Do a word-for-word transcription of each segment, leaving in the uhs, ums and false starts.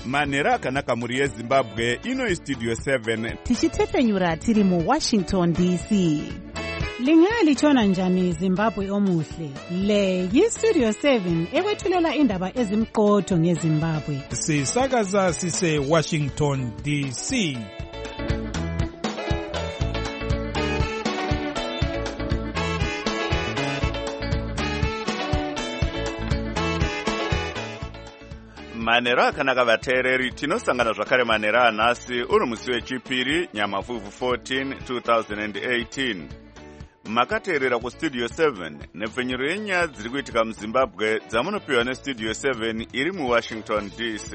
manhero akanaka muri yezimbabwe. Ino Studio seven tichitepfenyura tiri muWashington D C. Lingalitshona njani Zimbabwe omuhle? Le yiStudio seven ekwethulela indaba ezimqotho ngeZimbabwe. Sisakaza sise Washington D C. manhero akanaka vateereri. Tinosangana zvakare manhero anhasi uri musi wechipiri Nyamavhuvhu fourteen two thousand eighteen. Makateerera kuStudio seven nepfenyuro yenyaya dziri kuitika muZimbabwe dzamunopiwa neStudio seven iri muWashington D C.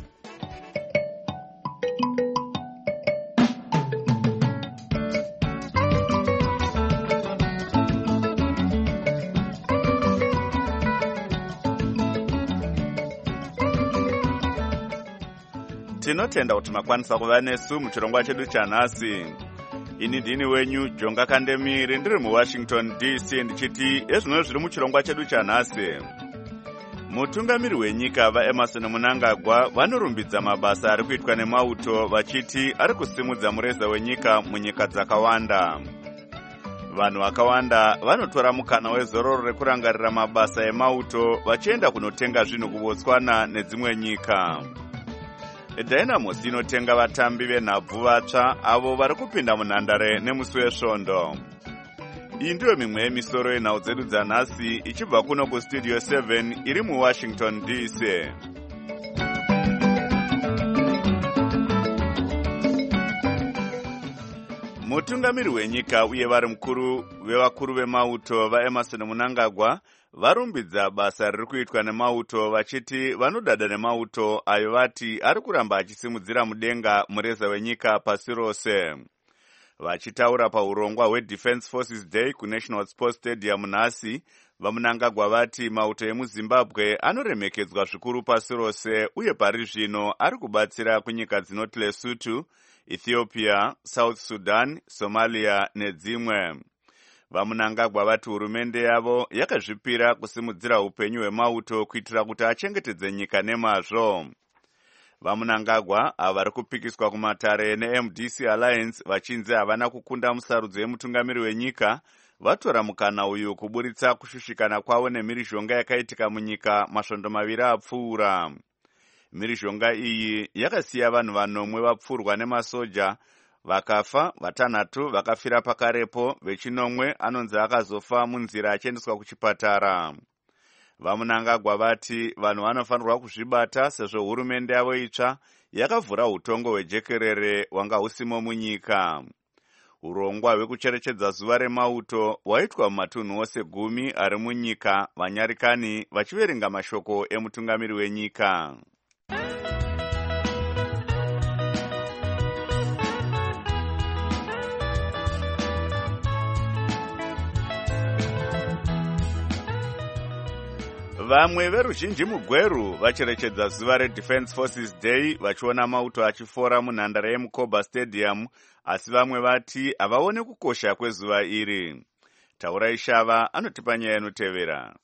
Tinotenda kuti makwanisa kuva nesu muchirongwa chedu chanhasi. Ini ndini wenyu Jonga Kandemiri ndiri muWashington D C ndichiti ezvino zviri muchirongwa chedu chanhasi. Mutungamiri wenyika vaEmerson Mnangagwa vanorumbidza mabasa ari kuitwa nemauto vachiti ari kusimudza mureza wenyika munyika dzakawanda. Vanhu vakawanda vanotora mukana wezororo rekurangarira mabasa emauto vachienda kunotenga zvinhu kuBotswana nedzimwe nyika. Dynamos inotenga vatambi venhabvu vatsva avo vari kupinda munhandare nemusi wesvondo. Iyi ndiyo mimwe yemisoro yenhau dzedu dzanhasi ichibva kuno kuStudio seven iri muWashington D C. Mutungamiri wenyika uye vari mukuru vevakuru vemauto vaEmerson Mnangagwa varumbidza basa riri kuitwa nemauto vachiti vanodada nemauto ayo vati ari kuramba achisimudzira mudenga mureza wenyika pasi rose. Vachitaura paurongwa hweDefense Forces Day kuNational Sports Stadium nhasi, vaMnangagwa vati mauto emuZimbabwe anoremekedzwa zvikuru pasi rose uye pari zvino ari kubatsira kunyika dzinoti Lesotho, Ethiopia, South Sudan, Somalia nedzimwe. VaMnangagwa vati hurumende yavo yakazvipira kusimudzira upenyu hwemauto kuitira kuti achengetedze nyika nemazvo. VaMnangagwa ava vari kupikiswa kumatare neM D C Alliance vachinzi havana kukunda musarudzo yemutungamiri wenyika, vatora mukana uyu kuburitsa kushushikana kwavo nemhirizhonga yakaitika munyika masvondo maviri apfuura. Mhirizhonga iyi yakasiya vanhu vanomwe vapfurwa nemasoja, vakafa, vatanhatu vakafira pakarepo, vechinomwe anonzi akazofa munzira achiendeswa kuchipatara. VaMnangagwa vati vanhu vanofanirwa kuzvibata sezvo hurumende yavo itsva yakavhura utongo hwejekerere wanga husimo munyika. Urongwa hwekucherechedza zuva remauto hwaitwa mumatunhu ose gumi ari munyika, vanyarikani vachiverenga mashoko emutungamiri wenyika. Vamwe veruzhinji mugweru vacherechedza zuva reDefense Forces Day vachiona mauto achifora munhandare yeMukoba Stadium, asi vamwe vati havaone kukosha kwezuva iri. Taurai Shava anotipa nyaya inotevera.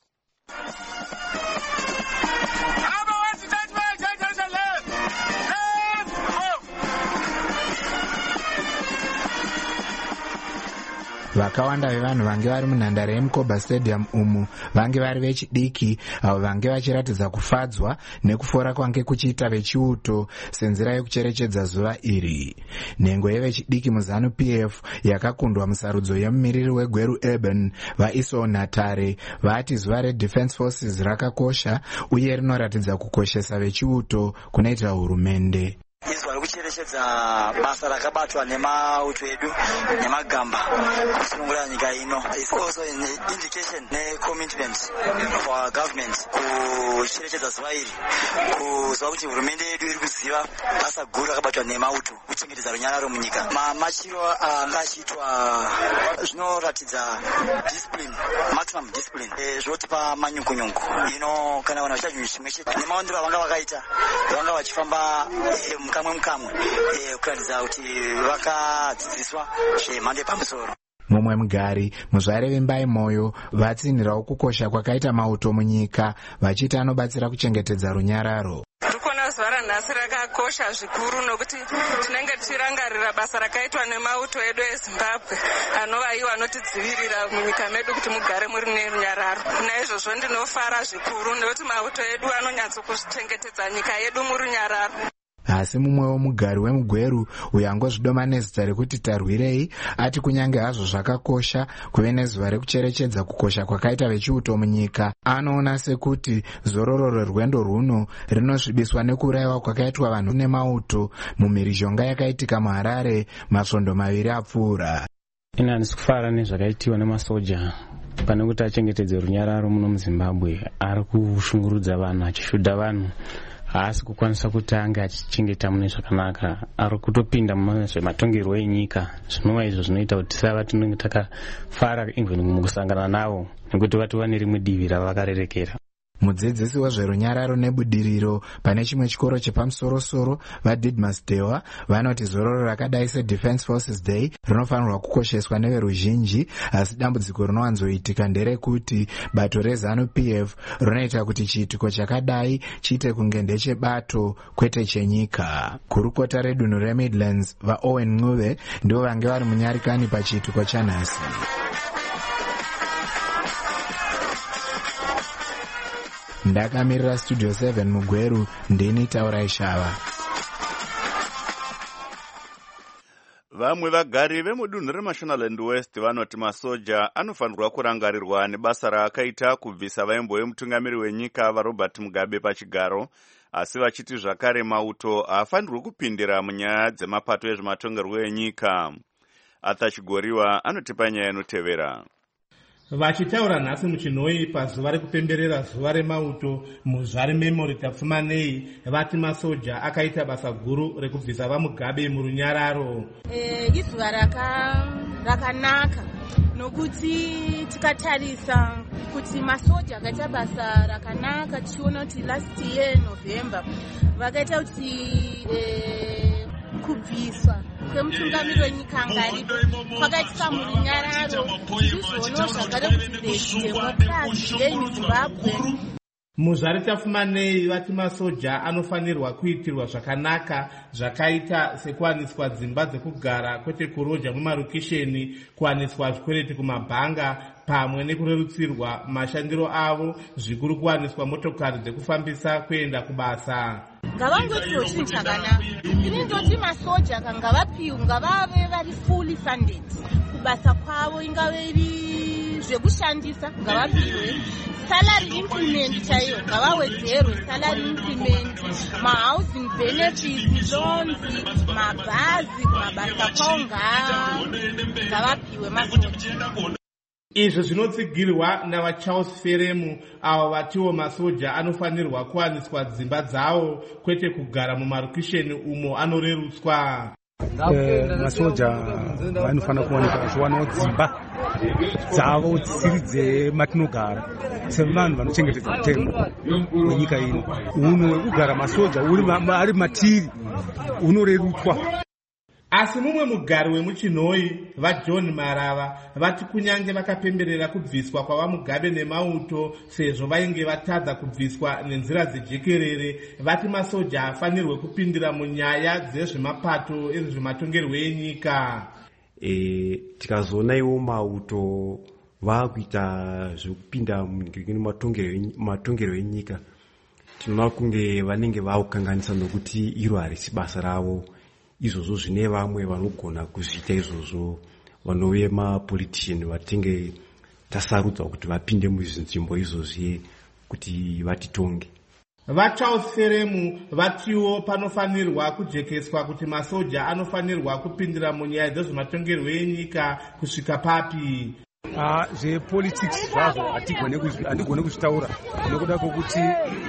Vakawanda vevanhu vange vari munhandare yeMukoba Stadium umu vange vari vechidiki avo vange vachiratidza kufadzwa nekufora kwange kuchiita vechiuto senzira yekucherechedza zuva iri. Nhengo yevechidiki muZanu P F yakakundwa musarudzo yemumiriri wegweru Urban vaIso Natare vati zuva reDefense Forces rakakosha uye rinoratidza kukoshesa vechiuto kunoita hurumende. Izwa rekucherechedza basa rakabatwa nemauto edu nemagamba kusunungura nyika ino. It's also an indication ne-commitment for our government kucherechedza zuva iri, kuziva kuti hurumende yedu iri kuziva basa guru rakabatwa nemauto kuchengetedza runyararo munyika. Mamachiro anga achiitwa zvinoratidza discipline, maximum discipline, zvotipa manyungunyungu. Ino kana vanhu vachiita chinhu chimwe chete nemaondero avanga vakaita vanga vachifamba mukamwe mukamwe kuratidza kuti vakadzidziswa zvemhando yepamusoro. Mumwe mugari muzvare vembai moyo vatsinhirawo kukosha kwakaita mauto munyika vachiti anobatsira kuchengetedza runyararo. Zuva ranhasi rakakosha zvikuru nokuti tinenge tichirangarira basa rakaitwa nemauto edu eZimbabwe anova iwo anotidzivirira munyika medu kuti mugare muri nerunyararo. Naizvozvo ndinofara zvikuru nekuti mauto edu anonyatsokuchengetedza nyika yedu murunyararo. Asi mumwewo mugari wemugweru uyo angozvidoma nezita rekuti Tarwirei ati kunyange hazvo zvakakosha kuve nezuva rekucherechedza kukosha kwakaita vechiuto munyika, anoona sekuti zororo rwerwendo rwuno rinosvibiswa nekurayiwa kwakaitwa vanhu nemauto mumhirizhonga yakaitika muHarare masvondo maviri apfuura. Ina handisi kufara nezvakaitiwa nemasoja pane kuti achengetedze runyararo muno muZimbabwe. Ari kushungurudza vanhu, achishudha vanhu, haasi kukwanisa kuti ange achichengeta mune zvakanaka. Ari kutopinda muzvematongerwo enyika, zvinova izvo zvinoita kuti tisava tinenge takafara even mukusangana navo nekuti vati vane rimwe divi ravakarerekera. Mudzidzisi wezverunyararo nebudiriro pane chimwe chikoro chepamusoro-soro vaDidmus Dewa vanoti zororo rakadai seDefense Forces Day rinofanirwa kukosheswa neveruzhinji, asi dambudziko rinowanzoitika nderekuti bato reZANU-P F rinoita kuti chiitiko chakadai chiite kunge ndechebato kwete chenyika. Kurukota redunhu reMidlands vaOwen Ncube ndivo vange vari munyarikani pachiitiko chanhasi. Ndakamirira Studio seven mugweru, ndini Taurai Shava. Vamwe vagari vemudunhu reMashonaland West vanoti masoja anofanirwa kurangarirwa nebasa raakaita kubvisa vaimbo vemutungamiri wenyika vaRobert Mugabe pachigaro, asi vachiti zvakare mauto haafanirwi kupindira munyaya dzemapato ezvematongerwo enyika. Arthur Chigoriwa anotipa nyaya inotevera. Vachitaura nhasi muchinhoi pazuva rekupemberera zuva remauto muZvare Memory Tapfumanei, vati masoja akaita basa guru rekubvisa vaMugabe murunyararo. Eh, izuva rakanaka nokuti tikatarisa kuti masoja akaita basa rakanaka, tichiona kuti last year November vakaita kuti eh, kubviswa kwemutungamiri wenyika ngaripo kwakaitika murunyararo, tizvizoona zvakare kuti democracy yeZimbabwe. muZvare Tapfumanei vati masoja anofanirwa kuitirwa zvakanaka zvakaita sekuwaniswa dzimba dzekugara kwete kuroja mumarokesheni, kuwaniswa zvikwereti kumabhanga pamwe nekurerutsirwa mashandiro avo, zvikuru kuwaniswa motokari dzekufambisa kuenda kubasa. Ngavangotiwo chinhu chakanaka. Ini ndoti masoja kangavapiwe ngavave vari fully funded kubasa kwavo, ingave iri zvekushandisa ngavapiwe, salary increment chaiyo ngavawedzerwe salary increment, mahousing benefits, loans, mabhazi kumabasa kwavo ngavapiwe masoja. Izvo zvinotsigirwa navaCharles Feremu, avo vatiwo masoja anofanirwa kuwaniswa dzimba dzavo kwete kugara mumarokesheni umo anorerutswa. Eh, masoja vanofanira kuwanika vachiwanawo dzimba dzavo dzisiri dzematinogara sevanhu vanochengetedza mutemo wenyika ino. Uno wekugara masoja ari matiri unorerutswa. Asi mumwe mugari wemuchinhoi vaJohn Marava vati kunyange vakapemberera kubviswa kwavaMugabe nemauto sezvo vainge vatadza kubviswa nenzira dzejekerere, vati masoja afanirwe kupindira munyaya dzezvemapato ezvematongerwo enyika. E, tikazoona iwo mauto vakuita zvekupinda mumatongero enyika, tinoona kunge vanenge vakukanganisa nokuti iro harisi basa ravo. Izvozvo zvine vamwe vanogona kuzviita izvozvo, vanove mapolitician vatinge tasarudza kuti vapinde muzvinzvimbo izvozvi kuti vatitonge. VaCharles Feremu vatiwo panofanirwa kujekeswa kuti masoja anofanirwa kupindira munyaya dzezvematongerwo enyika kusvika papi. Ah, zvepolitics zvazvo hatigone kuzvitaura nekuda kwokuti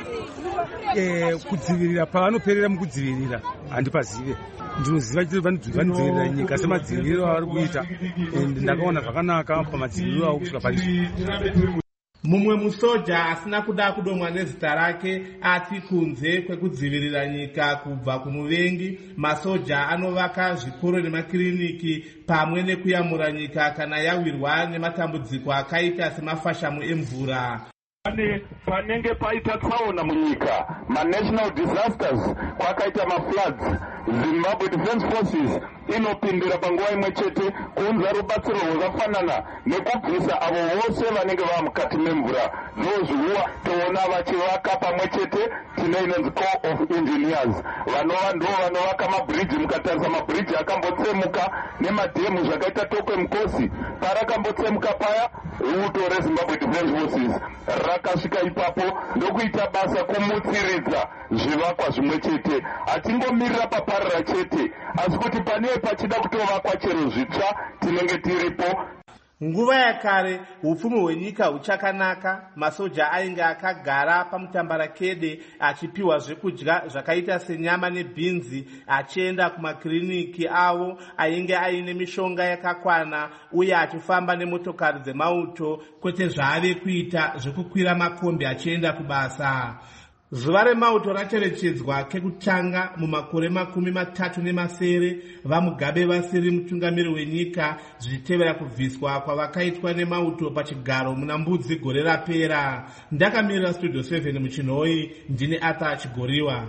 eh, kudzivirira pavanoperera mukudzivirira handipazive. Ndinoziva kuti vanodzivirira nyika semadziviriro avari kuita, ndakaona zvakanaka pamadziviriro avo kusvika pari. Mumwe musoja asina kuda kudomwa nezita rake ati kunze kwekudzivirira nyika kubva kumuvengi, masoja anovaka zvikoro nemakiriniki pamwe nekuyamura nyika kana yawirwa nematambudziko akaita semafashamu emvura. pane panenge paita tsaona munyika, ma-national disasters, kwakaita ma-floods, Zimbabwe Defense Forces inopindira panguva imwe chete kuunza rubatsiro rwakafanana nekubvisa avo vose vanenge vava mukati memvura. Ndozvihuwa toona vachivaka pamwe chete tine inonzi Corps of Engineers, vanova ndo vanovaka mabridge. Mukatarisa mabridge akambotsemuka nemadhemu zvakaita Tokwe Mukosi parakambotsemuka paya, ruto reZimbabwe Defense Forces rakasvika ipapo ndokuita basa kumutsiridza zvivakwa zvimwe chete. Hatingomirira paparira chete, asi kuti pane pachida kutovakwa chero zvitsva tinenge tiripo. Nguva yakare upfumi hwenyika huchakanaka, masoja ainge akagara pamutambarakede achipiwa zvekudya zvakaita senyama nebhinzi, achienda kumakiriniki avo ainge aine mishonga yakakwana uye achifamba nemotokari dzemauto, kwete zvaave kuita zvekukwira makombi achienda kubasa. Zuva remauto racherechedzwa kekutanga mumakore makumi matatu nemasere vaMugabe vasiri mutungamiri wenyika, zvichitevera kubviswa kwavakaitwa nemauto pachigaro muna Mbudzi gore rapera. Ndakamirira Studio seven muchinhoi, ndine Arthur Chigoriwa.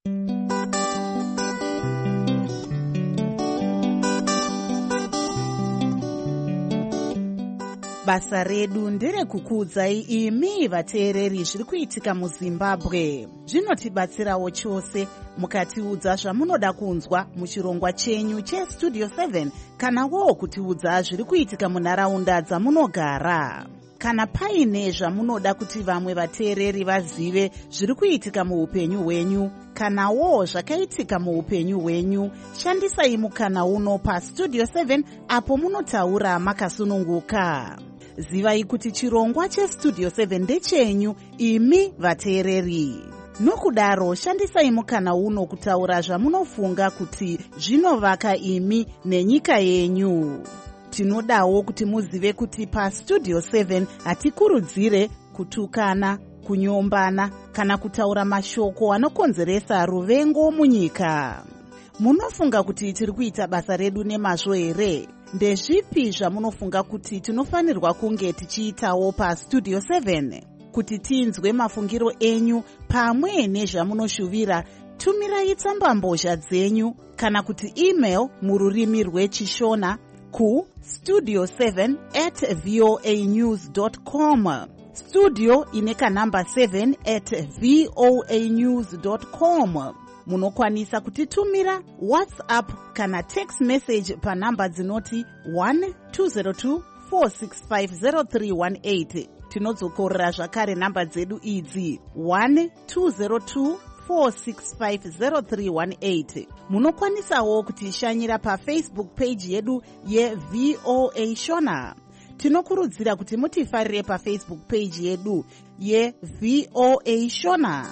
Basa redu nderekukudzai imi vateereri zviri kuitika muZimbabwe. Zvinotibatsirawo chose mukatiudza zvamunoda kunzwa muchirongwa chenyu cheStudio seven, kanawo kutiudza zviri kuitika munharaunda dzamunogara. Kana paine zvamunoda kuti vamwe vateereri vazive zviri kuitika muupenyu hwenyu, kanawo zvakaitika muupenyu hwenyu, shandisai mukana uno paStudio seven apo munotaura makasununguka. Zivai kuti chirongwa cheStudio seven ndechenyu imi vateereri. Nokudaro shandisai mukana uno kutaura zvamunofunga kuti zvinovaka imi nenyika yenyu. Tinodawo kuti muzive kuti paStudio seven hatikurudzire kutukana, kunyombana kana kutaura mashoko anokonzeresa ruvengo munyika. Munofunga kuti tiri kuita basa redu nemazvo here? Ndezvipi zvamunofunga kuti tinofanirwa kunge tichiitawo paStudio seven? Kuti tinzwe mafungiro enyu pamwe nezvamunoshuvira, tumirai tsambambozha dzenyu kana kuti email mururimi rweChishona ku studio seven at voa news dot com. Studio ineka namba seven at voa news dot com. Munokwanisa kutitumira WhatsApp kana text message pa namba dzinoti one two zero two four six five zero three one eight. Tinodzokorera zvakare namba dzedu idzi one two zero two four six five zero three one eight. Munokwanisawo kutishanyira pa Facebook page yedu ye V O A Shona. Tinokurudzira kuti mutifarire pa Facebook page yedu ye V O A Shona.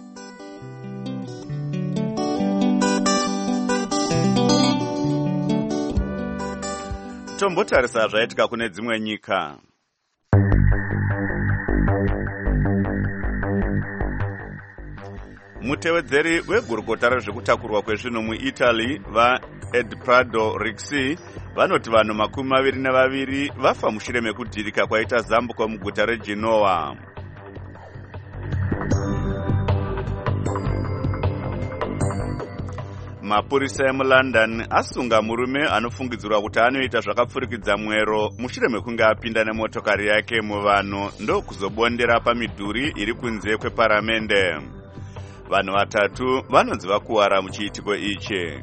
Tombotarisa zvaitika kune dzimwe nyika. Mutevedzeri wegurukota rezvekutakurwa kwezvinhu muItaly vaEd Prado Rixi vanoti vanhu makumi maviri navaviri vafa mushure mekudhirika kwaita zambuko muguta reGenoa. Mapurisa emuLondon asunga murume anofungidzirwa kuti anoita zvakapfurikidza mwero mushure mekunge apinda nemotokari yake muvanhu ndokuzobondera pamidhuri iri kunze kweparamende. Vanhu vatatu vanonzi vakuwara muchiitiko ichi.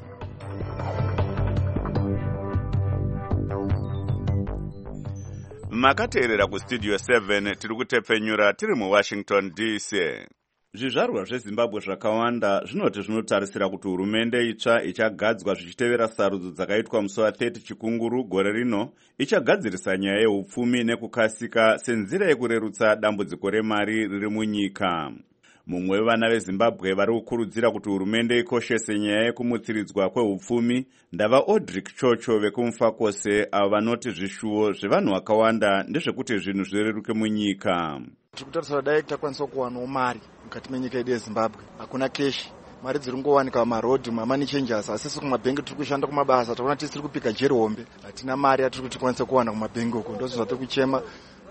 Makateerera kuStudio seven tiri kutepfenyura tiri muWashington D C. Zvizvarwa zveZimbabwe zvakawanda zvinoti zvinotarisira kuti hurumende itsva ichagadzwa zvichitevera sarudzo dzakaitwa musi wa thirty Chikunguru gore rino ichagadzirisa nyaya yeupfumi nekukasika senzira yekurerutsa dambudziko remari riri munyika. Mumwe wevana veZimbabwe vari kukurudzira kuti hurumende ikoshese nyaya yekumutsiridzwa kweupfumi ndava Audric Chocho vekumufakose avo vanoti zvishuwo zvevanhu vakawanda ndezvekuti zvinhu zvireruke munyika. Tiri kutarisira dai takwanisa kuwanawo mari mukati menyika yedu yeZimbabwe. Hakuna keshi, mari dziri kungowanika pamarodhi mamani changes, asi sisi kumabhengi tiri kushanda kumabasa taona tiri kupika jeri hombe, hatina mari yatiri kuti tikwanise kuwana kumabhengi uko. Ndozvo zvatiri kuchema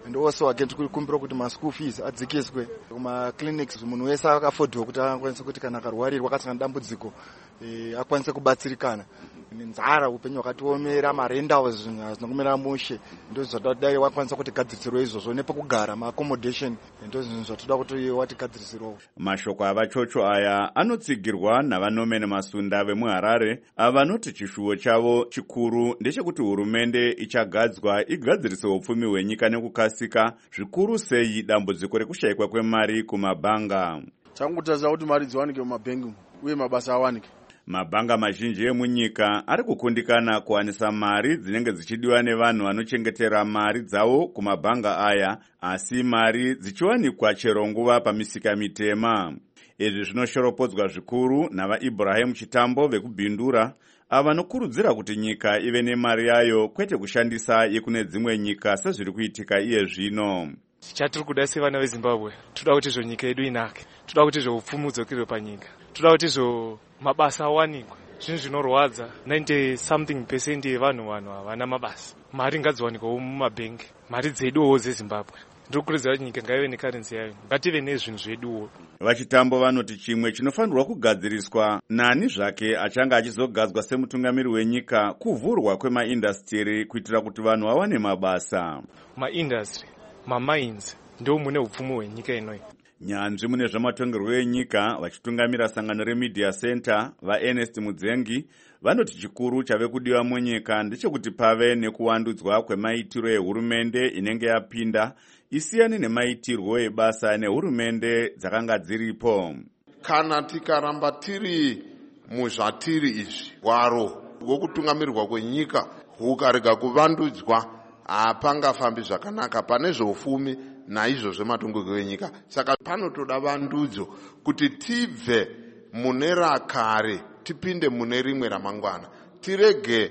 and also again tiri kukumbira kuti maschool fees adzikiswe kumaclinics munhu wese akafodhiwa kuti akwanise kuti kana akarwarirwa akasangana dambudziko akwanise kubatsirikana. Nenzara upenyu hwakatiomera, marentals zvinokumira mushe, ndo zvoda kudai wakwanisa kuti gadzirisirwe izvozvo nepekugara maaccommodation, ndo zvinhu zvatoda kuti watigadzirisirwawo. Mashoko avachocho aya anotsigirwa navanome nemasunda vemuHarare avanoti chishuwo chavo chikuru ndechekuti hurumende ichagadzwa igadzirise upfumi hwenyika nekukasika, zvikuru sei dambudziko rekushayikwa kwemari kumabhanga. Changotarisira kuti mari dziwanike mumabhengi uye mabasa awanike. Mabhanga mazhinji emunyika ari kukundikana kuwanisa mari dzinenge dzichidiwa nevanhu vanochengetera mari dzavo kumabhanga aya, asi mari dzichiwanikwa chero nguva pamisika mitema. Izvi zvinoshoropodzwa zvikuru navaIbrahim Chitambo vekubhindura avanokurudzira kuti nyika ive nemari yayo kwete kushandisa yekune dzimwe nyika sezviri kuitika iye zvino. Chatiri kuda sevana veZimbabwe, toda kuti zvo nyika yedu inake, toda kuti zvo upfumi hudzokere panyika, toda kuti zvo mabasa awanikwe. Zvinhu zvinorwadza ninety something percent yevanhu vanhu havana mabasa. Mari ngadziwanikwewo mumabhengi, mari dzeduwo dzeZimbabwe. Ndiri kukurudzira kuti nyika ngaive nekarenzi yayo, ngative nezvinhu zveduwo. Vachitambo vanoti chimwe chinofanirwa kugadziriswa nani zvake achanga achizogadzwa semutungamiri wenyika kuvhurwa kwemaindastiri kuitira kuti vanhu vawane mabasa. Maindastry, mamines ndo mune upfumi hwenyika inoyi. Nyanzvi mune zvamatongerwo enyika vachitungamira sangano reMedia Center vaErnest Mudzengi vanoti chikuru chave kudiwa munyika ndechekuti pave nekuwandudzwa kwemaitiro ehurumende inenge yapinda isiyane nemaitirwo ebasa nehurumende dzakanga dziripo. Kana tikaramba tiri muzvatiri izvi, hwaro hwokutungamirwa kwenyika hukarega kuvandudzwa, hapangafambi zvakanaka pane zveupfumi naizvo zvematongerwo enyika. Saka panotoda vandudzo kuti tibve mune rakare tipinde mune rimwe ramangwana, tirege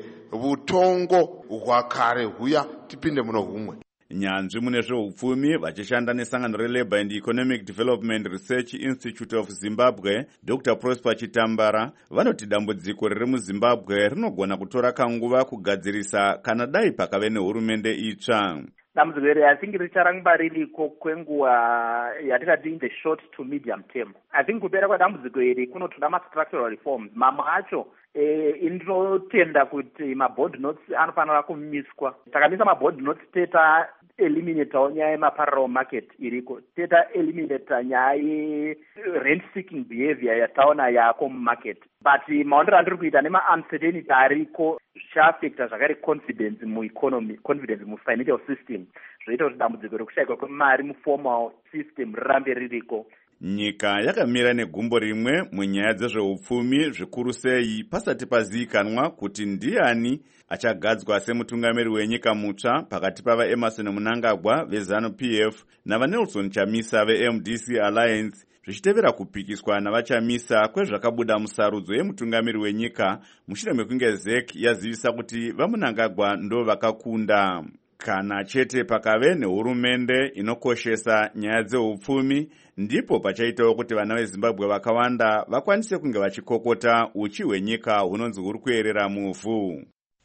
vutongo hwakare huya tipinde muno humwe. Nyanzvi mune zveupfumi vachishanda nesangano reLabour and Economic Development Research Institute of Zimbabwe, Doctor Prosper Chitambara vanoti dambudziko riri muZimbabwe rinogona kutora kanguva kugadzirisa kana dai pakave nehurumende itsva. Dambudziko iri I think richaramba ririko kwenguva yatingati in the short to medium term. I think kupera kwedambudziko iri kunotoda ma-structural reforms. Mamwe acho eh, inotenda kuti ma-board notes anofanira kumiswa. Takamisa ma-board notes teta eliminate nyaya yema-parallel market iriko. Teta eliminate nyaya ye-rent-seeking behavior yataona yako mumarket. But maondero andiri kuita nema-uncertainty ariko zvichaafecta zvakare confidence mueconomy, confidence mufinancial system. Zvoita kuti dambudziko rekushayikwa kwemari muformal system rirambe ririko. Nyika yakamira negumbo rimwe munyaya dzezveupfumi zvikuru sei pasati pazivikanwa kuti ndiani achagadzwa semutungamiri wenyika mutsva pakati pavaEmmerson Mnangagwa veZanu-P F navaNelson Chamisa veM D C Alliance, zvichitevera kupikiswa navachamisa kwezvakabuda musarudzo yemutungamiri wenyika mushure mekunge Z E C yazivisa kuti vaMnangagwa ndo vakakunda. Kana chete pakave nehurumende inokoshesa nyaya dzeupfumi, ndipo pachaitawo kuti vana veZimbabwe vakawanda vakwanise kunge vachikokota uchi hwenyika hunonzi huri kuerera muvhu.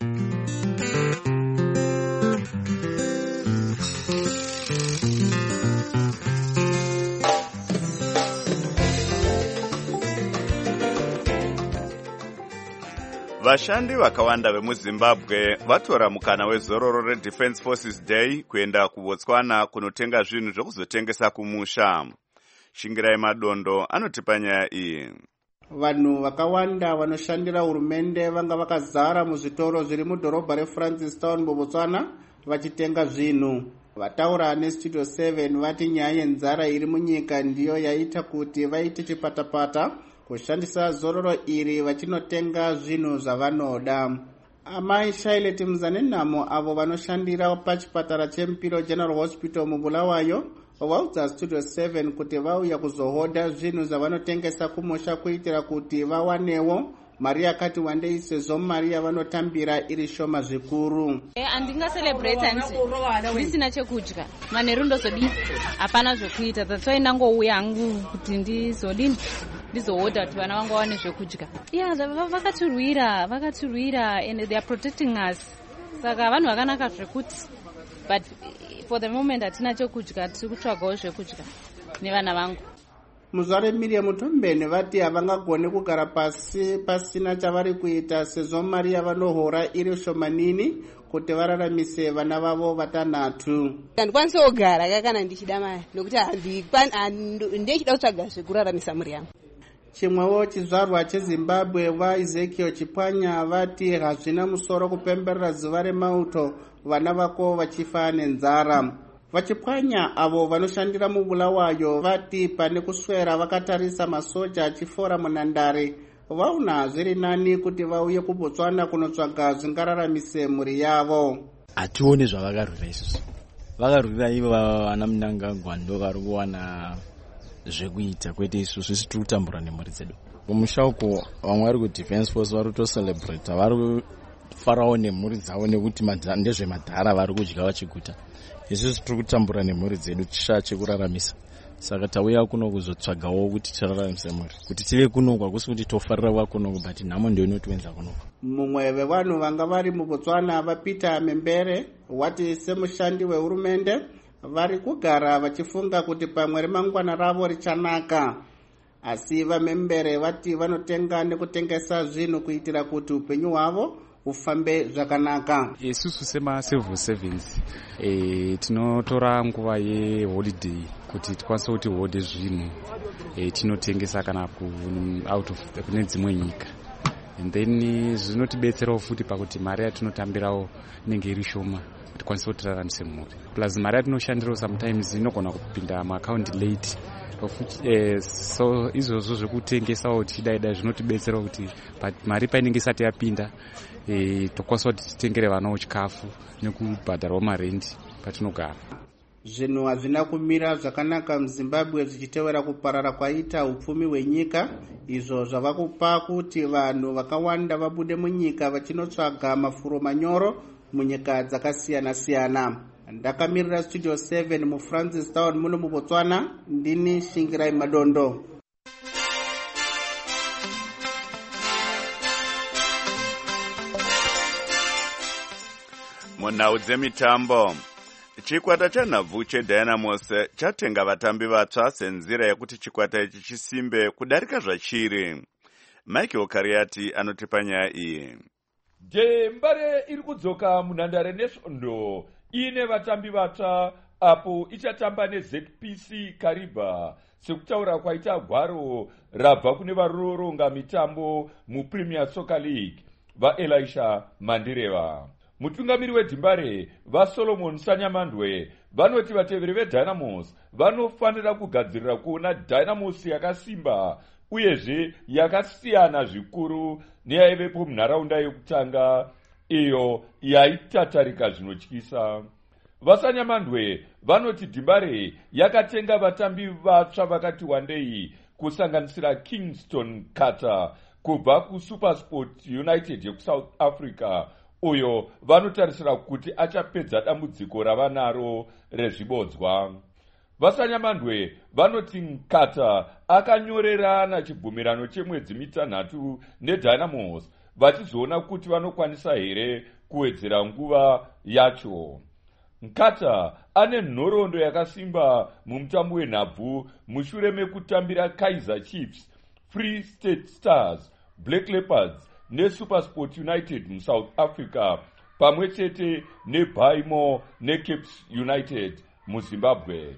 Vashandi vakawanda vemuZimbabwe vatora mukana wezororo reDefense Forces Day kuenda kuBotswana kunotenga zvinhu zvokuzotengesa kumusha. Shingirai Madondo anotipa nyaya iyi. Vanhu vakawanda vanoshandira hurumende vanga vakazara muzvitoro zviri mudhorobha reFrancistown muBotswana vachitenga zvinhu. Vataura neStudio seven vati nyaya yenzara iri munyika ndiyo yaita kuti vaite chipatapata kushandisa zororo iri vachinotenga zvinhu zvavanoda. Amai Charlotte Mzanenamo avo vanoshandira pachipatara cheMpiro General Hospital muBulawayo vaudza Studio seven kuti vauya kuzohoda zvinhu zvavanotengesa kumusha kuitira kuti vawanewo mari yakati wandei sezvo mari yavanotambira iri shoma zvikuru. Andinga celebrate anti ndisina chekudya manheru ndozodini hapana zvokuita, that's why ndangouya hangu kuti ndizodini ndizohoda kuti vana vangu vawane zvekudya. Yeah, vakatirwira vakatirwira and they are protecting us, saka vanhu vakanaka zvekuti, but for the moment hatina chokudya, tiri kutsvagawo zvekudya nevana vangu. Muzvare Miriam Mutombeni vati havangagone kugara pasi pasina chavari kuita sezvo mari yavanohora iri shomanini kuti vararamise vana vavo vatanhatu. Handikwanisi kugara kana ndichida mari nokuti ndechida kutsvaga zvekuraramisa mhuri yangu. Chimwewo chizvarwa cheZimbabwe vaEzekiel Chipwanya vati hazvina musoro kupemberera zuva remauto vana vako vachifa nenzara. Vachipwanya avo vanoshandira mubulawayo vati pane kuswera vakatarisa masoja achifora munhandare vauna zviri nani kuti vauye kuBotswana kunotsvaga zvingararamisa mhuri yavo. Hatione zvavakarwira izvozvo. Vakarwira ivo vana Mnangagwa ndo vari kuwana zvekuita, kwete isusu tiri kutambura nemhuri dzedu. Kumusha uko vamwe vari kuDefence Force vari kutocelebrata, vari kufarawo nemhuri dzavo nekuti ndezvemadhara vari kudya vachiguta. Isusu tiri kutambura nemhuri dzedu tishaa chekuraramisa. Saka tauya kuno kuzotsvagawo kuti tiraramise mhuri. Kuti tive kunoko hakusi kuti tofarira kunoko, but nhamo ndio inotiwenza kunoko. Mumwe wevanhu vanga vari muBotswana vaPeter Membere wati semushandi wehurumende vari kugara vachifunga kuti pamwe remangwana ravo richanaka. Asi vaMembere vati vanotenga nekutengesa zvinhu kuitira kuti upenyu hwavo ufambe zvakanaka. Isusu sema civil servants eh tinotora nguva yeholiday kuti tikwanise kuti hode zvinhu eh tinotengesa kana ku out of kune dzimwe nyika, and then zvinotibetserawo futi pakuti mari yatinotambirawo inenge iri shoma tikwanise kuti tiraramise mhuri, plus mari yatinoshandirawo sometimes inogona kupinda muaccount late. Eh, so izvozvo zvekutengesawo tichidaida zvinotibetsera kuti mari painenge isati yapinda eh, tokwanisa kuti titengere vanawo chikafu nekubhadharawo marendi patinogara. Zvinhu hazvina kumira zvakanaka muZimbabwe zvichitevera kuparara kwaita upfumi hwenyika, izvo zvava kupa kuti vanhu vakawanda vabude munyika vachinotsvaga mafuro manyoro munyika dzakasiyana siyana. Ndakamirira Studio seven muFrancis Town muno muBotswana, ndini Shingirai Madondo. Munhau dzemitambo, chikwata chanhabvu cheDynamos chatenga vatambi vatsva senzira yekuti chikwata ichi chisimbe kudarika zvachiri. Michael Kariati anotipa nyaya iyi. Jembare iri kudzoka munhandare nesvondo ine vatambi vatsva apo ichatamba neZ P C Kariba sekutaura kwaita gwaro rabva kune varoronga mitambo muPremier Soccer League vaElisha Mandireva. Mutungamiri weDhimbare vaSolomon Sanyamandwe vanoti vateveri veDynamos vanofanira kugadzirira kuona Dynamos yakasimba uyezve yakasiyana zvikuru neyaivepo munharaunda yekutanga iyo yaitatarika zvinotyisa. Vasanyamandwe vanoti Dhimbare yakatenga vatambi vatsva vakati wandei kusanganisira Kingston Carter kubva kuSupersport United yekuSouth Africa, uyo vanotarisira kuti achapedza dambudziko ravanaro rezvibodzwa. Vasanyamandwe vanoti Carter akanyorerana chibvumirano chemwedzi mitanhatu neDynamos vachizoona kuti vanokwanisa here kuwedzera nguva yacho. Carter ane nhoroondo yakasimba mumutambo wenhabvu mushure mekutambira Kaizer Chiefs, Free State Stars, Black Leopards neSupersport United muSouth Africa pamwe chete neBaimo neCapes United muZimbabwe.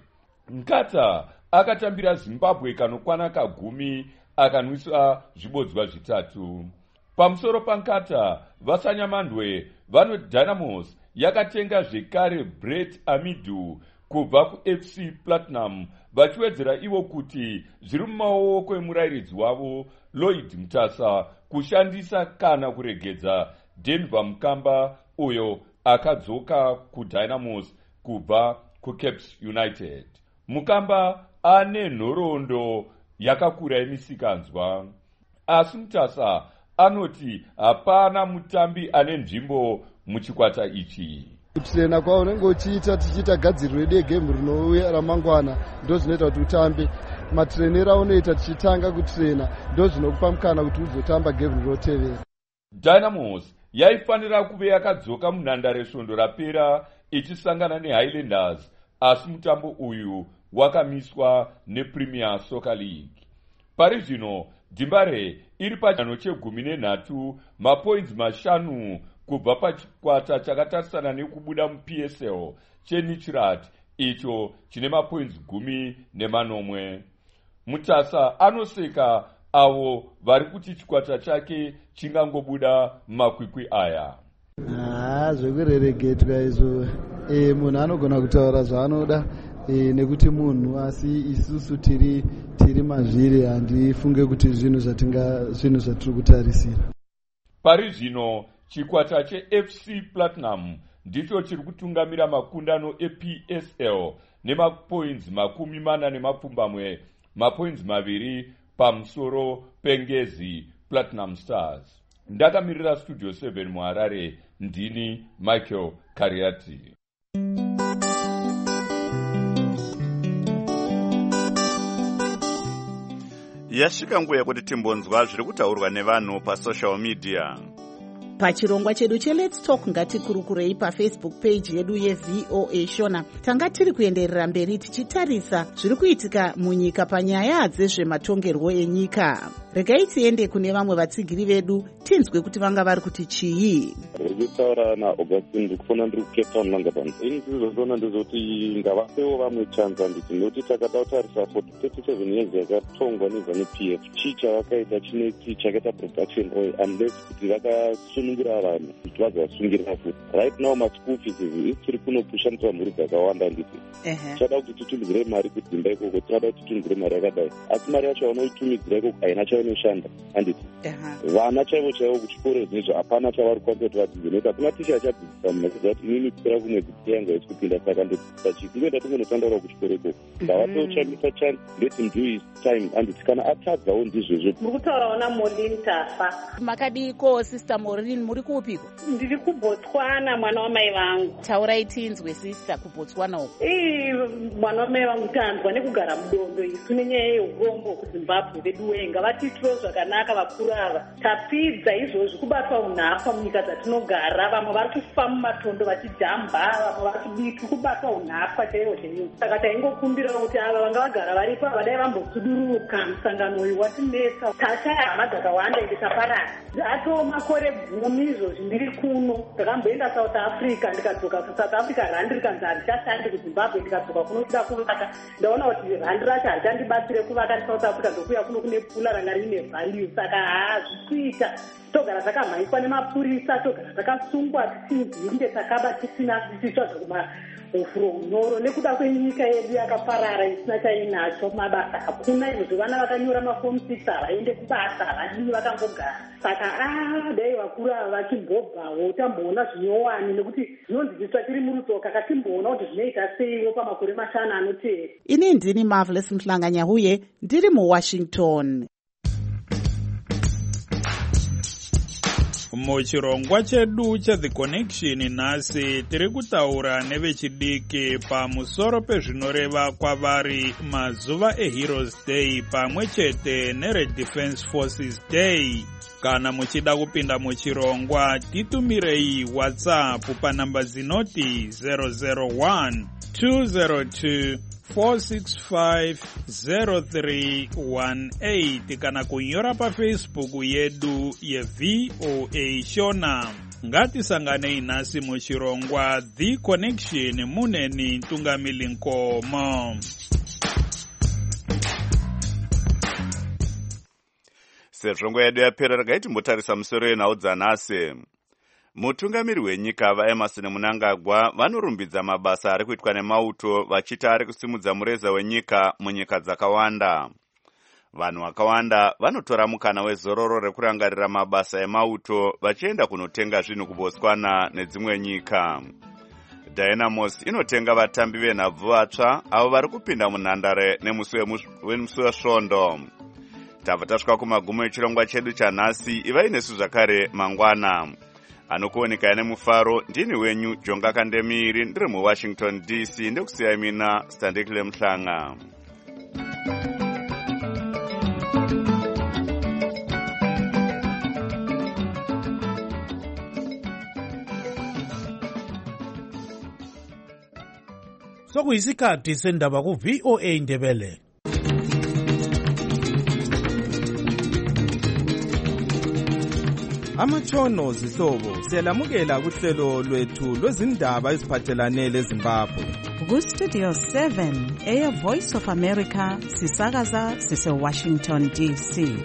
Carter akatambira Zimbabwe kanokwana kagumi akanwisa zvibodzwa zvitatu. Pamusoro paNkata, Vasanyamandwe vanoti Dynamos yakatenga zvekare Brett Amidu kubva kuF C Platinum vachiwedzera ivo kuti zviri mumaoko emurairidzi wavo Lloyd Mutasa kushandisa kana kuregedza Denver Mukamba uyo akadzoka kuDynamos kubva kuCapes United. Mukamba ane nhoroondo yakakura yemisikanzwa, asi Mutasa anoti hapana mutambi ane nzvimbo muchikwata ichi. Kutrena kwao unenge uchiita tichiita gadziriro yedu yegemu rinouya ramangwana ndo zvinoita kuti utambe. Matrenera aunoita tichitanga kutrena ndo zvinokupa mukana kuti uzotamba gemu rinotevera. Dynamos yaifanira kuve yakadzoka munhandare svondo rapera ichisangana nehighlanders, asi mutambo uyu wakamiswa nepremier soccer league. Pari zvino Dimbare iri pachano chegumi nenhatu, mapoints mashanu kubva pachikwata chakatarisana nekubuda mu-P S L cheNichirat, icho chine mapoints gumi nemanomwe. Mutasa anoseka avo vari kuti chikwata chake chingangobuda makwikwi aya. Ah, zvekureregetwa izvo e, munhu anogona kutaura zvaanoda e, nekuti munhu, asi isusu tiri tiri mazviri handifunge kuti zvinhu zvatinga zvinhu zvatiri kutarisira. Pari zvino chikwata cheF C Platinum ndicho chiri kutungamira makundano eP S L nemapoints makumi mana nemapfumbamwe, mapoints maviri pamusoro pengezi Platinum Stars. Ndakamirira Studio seven muHarare, ndini Michael Kariati. Yasvika nguva yekuti timbonzwa zviri kutaurwa nevanhu pasocial media. Pachirongwa chedu cheLet's Talk ngatikurukurei pafacebook page yedu yeV O A Shona. Tanga tiri kuenderera mberi tichitarisa zviri kuitika munyika panyaya dzezvematongerwo enyika. Regai tiende kune vamwe vatsigiri vedu tinzwe kuti vanga vari kuti chii. Ndikutaura naAugustine ndikufona ndiri kuCape Town Langabani. Ini ndizozviona ndizoti ngavapewo vamwe chanza nditi nekuti takada kutarisa for thirty-seven years yakatongwa neZANU-P F. Chii chavakaita chineti chakaita production oil unless kuti vakasunungura vanhu kuti vazovasungirira futi. Right now maschool fees tiri kunopushanisa mhuri dzakawanda nditi. Tichada kuti titumidzire mari kudzimba ikoko, tichada kuti titumidzire mari yakadai. Asi mari yacho vanoitumidzira ikoko haina chainoshanda handiti. Vana chaivo chaivo kuchikoro zvinezvo hapana chavari kwanisa kuti vadzidze nekuti hakuna ticha achadzidzisa mumaziva kuti inini kupera kumwedzi yanga ichikupinda saka ndodzidzisa chii tinoenda tongonotandaura kuchikoro ikoko. Ngavatoushandisa chance let him do his time handiti kana atadzawo ndizvozvo. Muri kutaurawo naMolin Tafa. Makadiko sister Maureen, muri kuupiko? Ndiri kuBotswana, mwana wamai vangu. Taurai tinzwe sister kuBotswana uko. Eh, mwana wamai vangu tanzwa nekugara mudondo isu nenyaya yeurombo kuZimbabwe vedu wenga vatitiro zvakanaka vakuru ava. Tapidza izvozvi kubatwa unhapwa munyika dzatinogara, vamwe vari kufa mumatondo vachijamba, vamwe vari kudii kubatwa unhapwa chaivo chaivo. Saka taingokumbirawo kuti ava vanga vagara varipo vadai vambosuduruka musangano uyu watinetsa. Tashaya hama dzakawanda ende taparara. Atoo makore gumi izvozvi ndiri kuno. Ndakamboenda South Africa ndikadzoka kuSouth Africa randi rikanzi harichashandi kuZimbabwe ndikadzoka kuno kuda kuvaka. Ndaona kuti randi racho harichandibatsire kuvaka kuSouth Africa ndokuya kuno kune pula ranga rine value. Saka haa zvisikuita togara takamhanyiswa nemapurisa, togara takasungwa tisinzinde takaba tisina tisitsva zvekuma ufuro unyoro nekuda kwenyika yedu yakaparara isina chainacho mabasa hakuna. Izvozvo vana vakanyora maform six havaende kubasa, havadii vakangogara. Saka ah dai vakuru ava vachimbobvawo tamboona zvinyowani nekuti zvinonziviswa tiri murutsoka katimboona kuti zvinoita seiwo pamakore mashanu anotevera. Ini ndini Marvelous Mhlanganyahuye ndiri muWashington. Muchirongwa chedu cheThe Connection nhasi tiri kutaura nevechidiki pamusoro pezvinoreva kwavari mazuva eHeroes Day pamwe chete neRed Defense Forces Day. Kana muchida kupinda muchirongwa titumirei WhatsApp panamba zinoti zero zero one two zero two four six five zero three one eight kana kunyora paFacebook yedu yeV O A Shona. Ngatisanganei nhasi muchirongwa The Connection muneni Tungamili Nkomo. Sezvo yedu yapera regai timbotarisa musoro yenhau dzanhasi. Mutungamiri wenyika vaEmmerson Mnangagwa vanorumbidza mabasa ari kuitwa nemauto vachiti ari kusimudza mureza wenyika munyika dzakawanda. Vanhu vakawanda vanotora mukana wezororo rekurangarira mabasa emauto vachienda kunotenga zvinhu kuBotswana nedzimwe nyika. Dynamos inotenga vatambi venhabvu vatsva avo vari kupinda munhandare nemusi wesvondo. Tabva tasvika kumagumo echirongwa chedu chanhasi. Ivai nesu zvakare mangwana. Anokuoneka nemufaro ndini wenyu Jonga Kandemiri ndiri muWashington D C ndekusiyai mina Standekile Mhlanga. sokuyisikhathi sendaba ku-V O A Ndebele. Amatshono zihlobo siyalamukela kuhlelo lwethu lwezindaba eziphathelane leZimbabwe. Ku-Studio seven, Air Voice of America, sisakaza sise-Washington D C.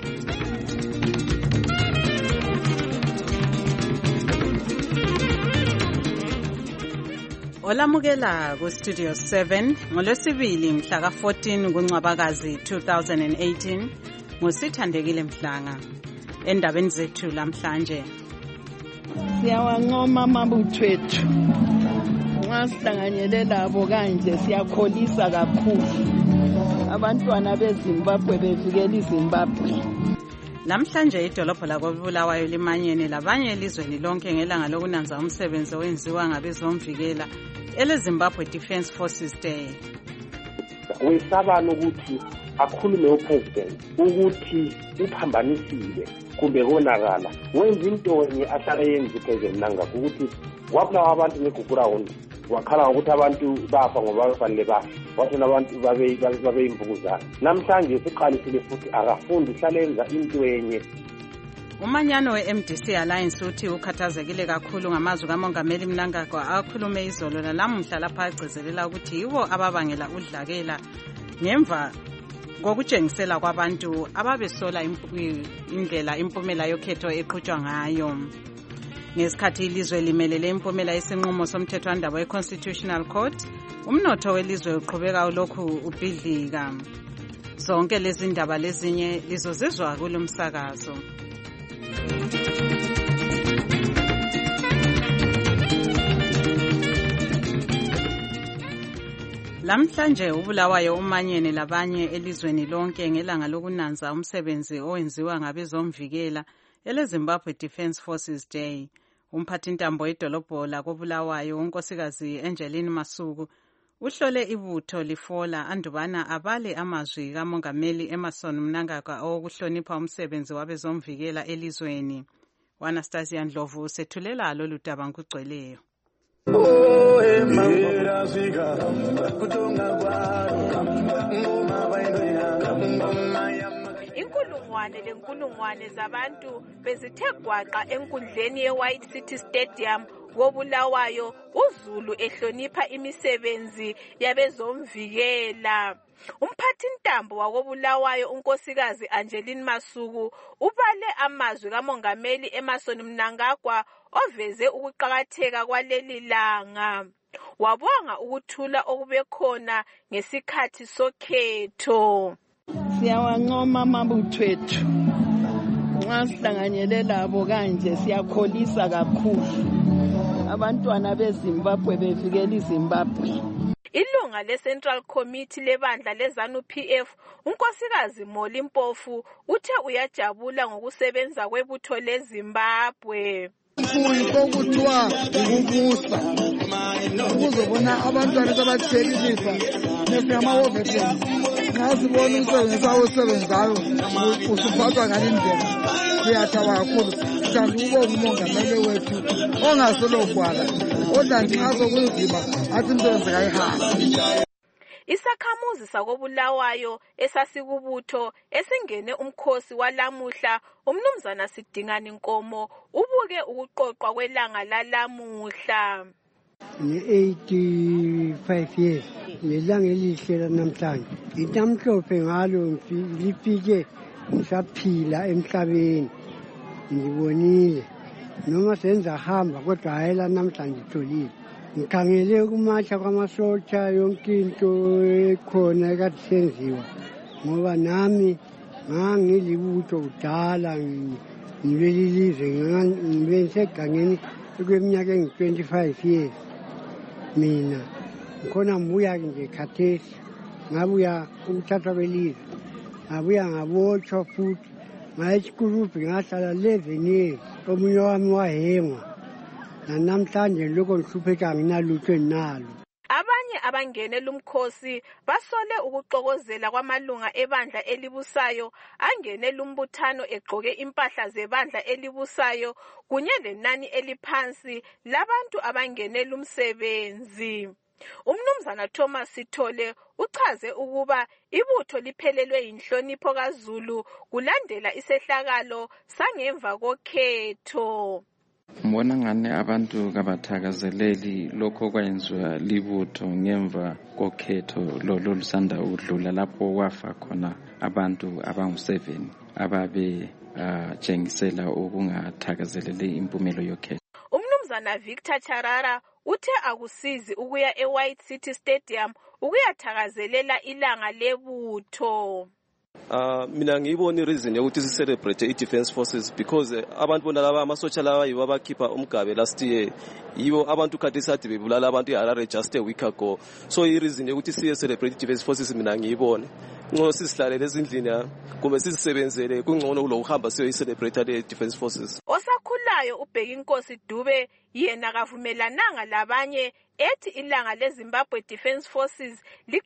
Olamukela ku-Studio seven, ngolwesibili mhla ka fourteen kuNcwabakazi two thousand eighteen, ngusithandekile Mhlanga. Endabeni zethu lamhlanje, siyawancoma amabutho ethu nxa sihlanganyele labo kanje, siyakholisa kakhulu abantwana beZimbabwe bevikela iZimbabwe. Namhlanje idolobho lakoBulawayo limanyene labanye elizweni lonke ngelanga lokunanza umsebenzi owenziwa ngabezomvikela eleZimbabwe Defence Forces Day. Wesabana ukuthi akhulume upresident ukuthi uphambanisile kumbe konakala, wenza into enye ahlala yenza upresident Mnangagwa ukuthi wabulawa abantu ngeGugurawundi, wakhala ukuthi abantu bafa ngoba bafanele bafe, wathona abantu babe imvukuzana. Namhlanje siqalisile futhi akafundi uhlala yenza into enye. Umanyano we-M D C Alliance uthi ukhathazekile kakhulu ngamazwi kaMongameli Mnangagwa akhulume izolo nalamuhla lapha agcizelela ukuthi yiwo ababangela udlakela ngemva ngokutshengisela kwabantu ababesola indlela impumela yokhetho eqhutshwa ngayo. Ngesikhathi ilizwe limelele impumela yesinqumo somthethwandaba we-Constitutional Court, umnotho welizwe uqhubeka ulokhu ubhidlika. Zonke lezi ndaba lezinye lizozizwa kulo msakazo. Lamhlanje uBulawayo umanyene labanye elizweni lonke ngelanga lokunanza umsebenzi owenziwa ngabezomvikela eleZimbabwe Defence Forces Day. Umphathintambo edolobho lakoBulawayo unkosikazi Angeline Masuku uhlole ibutho lifola andubana abale amazwi kaMongameli Emmerson Mnangagwa okuhlonipha umsebenzi wabezomvikela elizweni. Anastasia Ndlovu sethulela lolu daba ngugcweleyo. Inkulungwane lenkulungwane zabantu bezithe gwaqa enkundleni ye-White City Stadium koBulawayo uZulu ehlonipha imisebenzi yabezomvikela. Umphathintambo wakoBulawayo unkosikazi Angeline Masuku ubale amazwi kaMongameli Emmerson Mnangagwa oveze ukuqakatheka kwaleli langa. Wabonga ukuthula okubekhona ngesikhathi sokhetho. Siyawancoma amabutho ethu nxa sihlanganyele labo kanje, siyakholisa kakhulu abantwana beZimbabwe bevikela iZimbabwe. Ilunga le-Central Committee lebandla leZANU P F unkosikazi Molly Mpofu uthe uyajabula ngokusebenza kwebutho leZimbabwe. Kuyikho kuthiwa ukubusa ukuzobona abantwana abathekilisa nesamawovetheni nxa sibona umsebenzi awusebenzayo usuphathwa ngale ndlela. Siyathaba kakhulu, sithanda ukubonga umongameli wethu ongasologwala kodwa nxa sokunzima athi umsebenzi kayihambi. Isakhamuzi sakoBulawayo esasikubutho esingene umkhosi walamuhla umnumzana Sidingani Nkomo ubuke ukuqoqwa kwelanga lalamuhla. eighty-five years lelanga elihle namhlanje intamhlophe ngalo lifike ngisaphila emhlabeni, ngibonile noma senza hamba kodwa hayi la namhlanje tholile. Ngikhangele ukumatsha kwamasotsha yonke into ekhona ekade senziwa ngoba nami ngangilibutho kudala ngibelilizwe ngibe ngisegangeni kweminyaka engu-twenty-five years. Mina ngikhona ngibuya nje khathesi, ngabuya ukuthathwa kwelizwe, ngabuya ngabotshwa futhi ngaya esikulubhi ngahlala eleven years. Omunye wami wahengwa namhlanje lokho ngihlupheka nginalutho enalo. Abanye abangene lumkhosi basole ukuxokozela kwamalunga ebandla elibusayo angene lumbuthano egqoke impahla zebandla elibusayo kunye lenani eliphansi labantu abangene lumsebenzi. Umnumzana Thomas Sithole uchaze ukuba ibutho liphelelwe inhlonipho kaZulu kulandela isehlakalo sangemva kokhetho. Mbona ngane abantu kabathakazeleli lokho kwayenziwa libutho ngemva kokhetho lolo lusanda udlula lapho kwafa khona abantu abangu seven ababe tshengisela ukungathakazeleli impumelo yokhetho. Umnumzana Victor Charara uthe akusizi ukuya eWhite City Stadium ukuyathakazelela ilanga lebutho. Uh, mina ngiyibona reason yokuthi si celebrate i-Defence Forces because uh, abantu bona laba amasotsha lawa yibo abakhipha umgabe last year, yibo abantu khathi sathi bebulala abantu eHarare just a week ago. So i-reason yokuthi siye celebrate i-Defence Forces mina ngiyibona ngcono sisihlalele ezindlini kumbe sisebenzele kungcono kulo uhamba siyo i-celebrate le-Defence Forces. Osakhulayo ubheka inkosi Dube yena kavumelananga labanye ethi ilanga leZimbabwe Defence Forces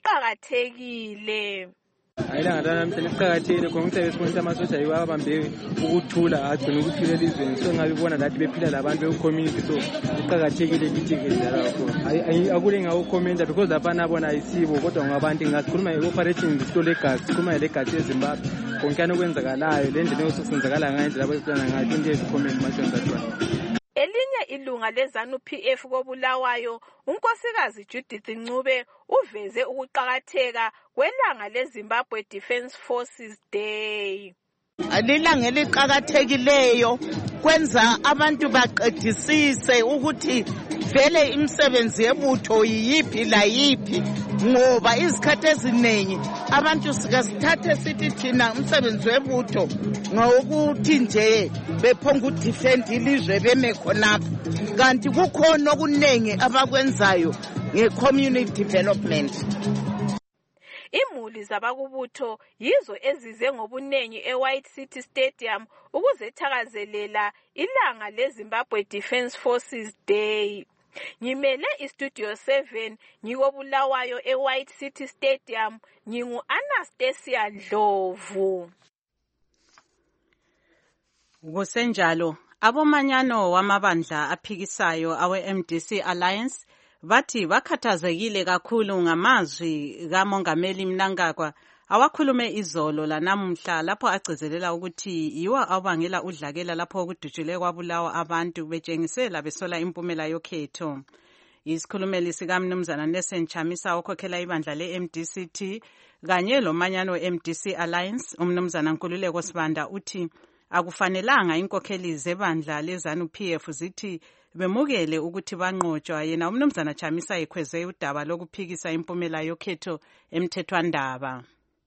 liqhakathekile. Ayilanga lanamhla liqhakathekile khona ukuthi besibona amasotsha yiwo abambe ukuthula agcina ukuphila elizweni, so ngabibona lathi bephila labantu be-community, so liqhakathekile kithi ke lapho. Akule ngawukhomenta because lapha nabona ayisibo kodwa ngabantu ngasikhuluma i-operation zisitole legazi, sikhuluma legazi eZimbabwe konkane okwenzakalayo le ndlela yokusenzakala ngayo indlela abayiplana ngayo into ezikhomenti mashonzatwana. Elinye ilunga leZANU P F kobulawayo unkosikazi Judith Ncube uveze ukuqhakatheka kwelanga leZimbabwe Defence Forces Day. Alilanga eliqhakathekileyo kwenza abantu baqedisise ukuthi vele imisebenzi yebutho yiphi la yiphi, ngoba izikhathi eziningi abantu sikasithathe sithi thina umsebenzi webutho ngokuthi nje bephonga udefend ilizwe beme khonapho, kanti kukhona okunengi abakwenzayo nge-community development. Imuli zabakubutho yizo ezize ngobunengi eWhite City Stadium ukuzethakazelela ilanga leZimbabwe Defence Forces Day. Ngimele iStudio seven ngikobulawayo eWhite City Stadium, ngingu-Anastasia Ndlovu. Kusenjalo, abomanyano wamabandla aphikisayo awe-M D C Alliance bathi bakhathazekile kakhulu ngamazwi kaMongameli Mnangagwa awakhulume izolo lanamuhla lapho agcizelela ukuthi yiwo abangela udlakela lapho kudutshulwe kwabulawa abantu betshengisela besola impumela yokhetho. Isikhulumeli sikaMnumzana Nelson Chamisa okhokhela ibandla le-M D C T kanye lomanyano we-M D C Alliance uMnumzana Nkululeko Sibanda uthi akufanelanga inkokheli zebandla leZANU P F zithi bemukele ukuthi banqotshwa. Yena uMnumzana Chamisa ekhweze udaba lokuphikisa impumela yokhetho emthethwandaba.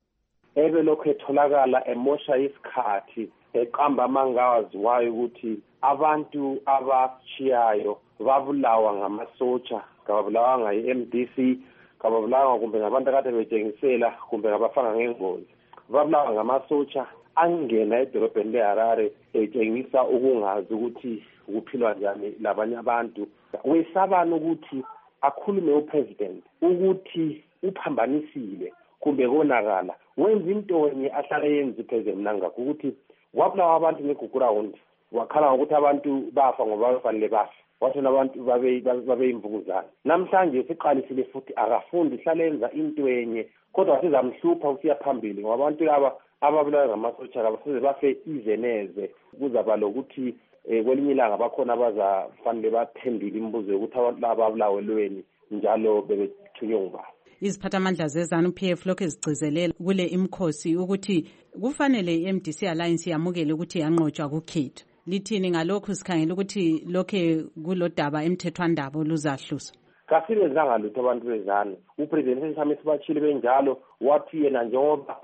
Ebe lokho etholakala emosha isikhathi eqamba amangawaziwayo ukuthi abantu abachiyayo babulawa ngamasotsha, kababulawa ngayi-M D C, kababulawa kumbe ngabantu akade betshengisela kumbe ngabafanga ngengozi, babulawa ngamasotsha angena edolobheni leHarare etshengisa ukungazi ukuthi ukuphilwa njani labanye abantu. Wesabana ukuthi akhulume upresident ukuthi uphambanisile kumbe konakala, wenza into enye ahlala yenza upresident Mnangagwa ukuthi wabulawa abantu ngeground, wakhala ukuthi abantu bafa ngoba bafanele bafa, wathi nabantu babe babe imvukuzana. Namhlanje siqalisile futhi akafundi hlala yenza into enye kodwa sizamhlupha usiya phambili ngoba abantu laba ababulawa ngamasotsha abasize bafe izeneze. Kuzaba lokuthi kwelinye ilanga bakhona abazafanele baphendile imibuzo yokuthi abantu laba abulawelweni njalo bebethunywe ngubani. Iziphathamandla zeZANU P F lokhu ezigcizelela kule imkhosi ukuthi kufanele i-M D C Alliance yamukele ukuthi yanqotshwa kukhetho. Lithini ngalokhu sikhangela ukuthi lokhe kulodaba emthethwandaba luzahlusa? Kasibenzanga lutho abantu beZANU. Upresident Chamisa bachile benjalo wathi yena njengoba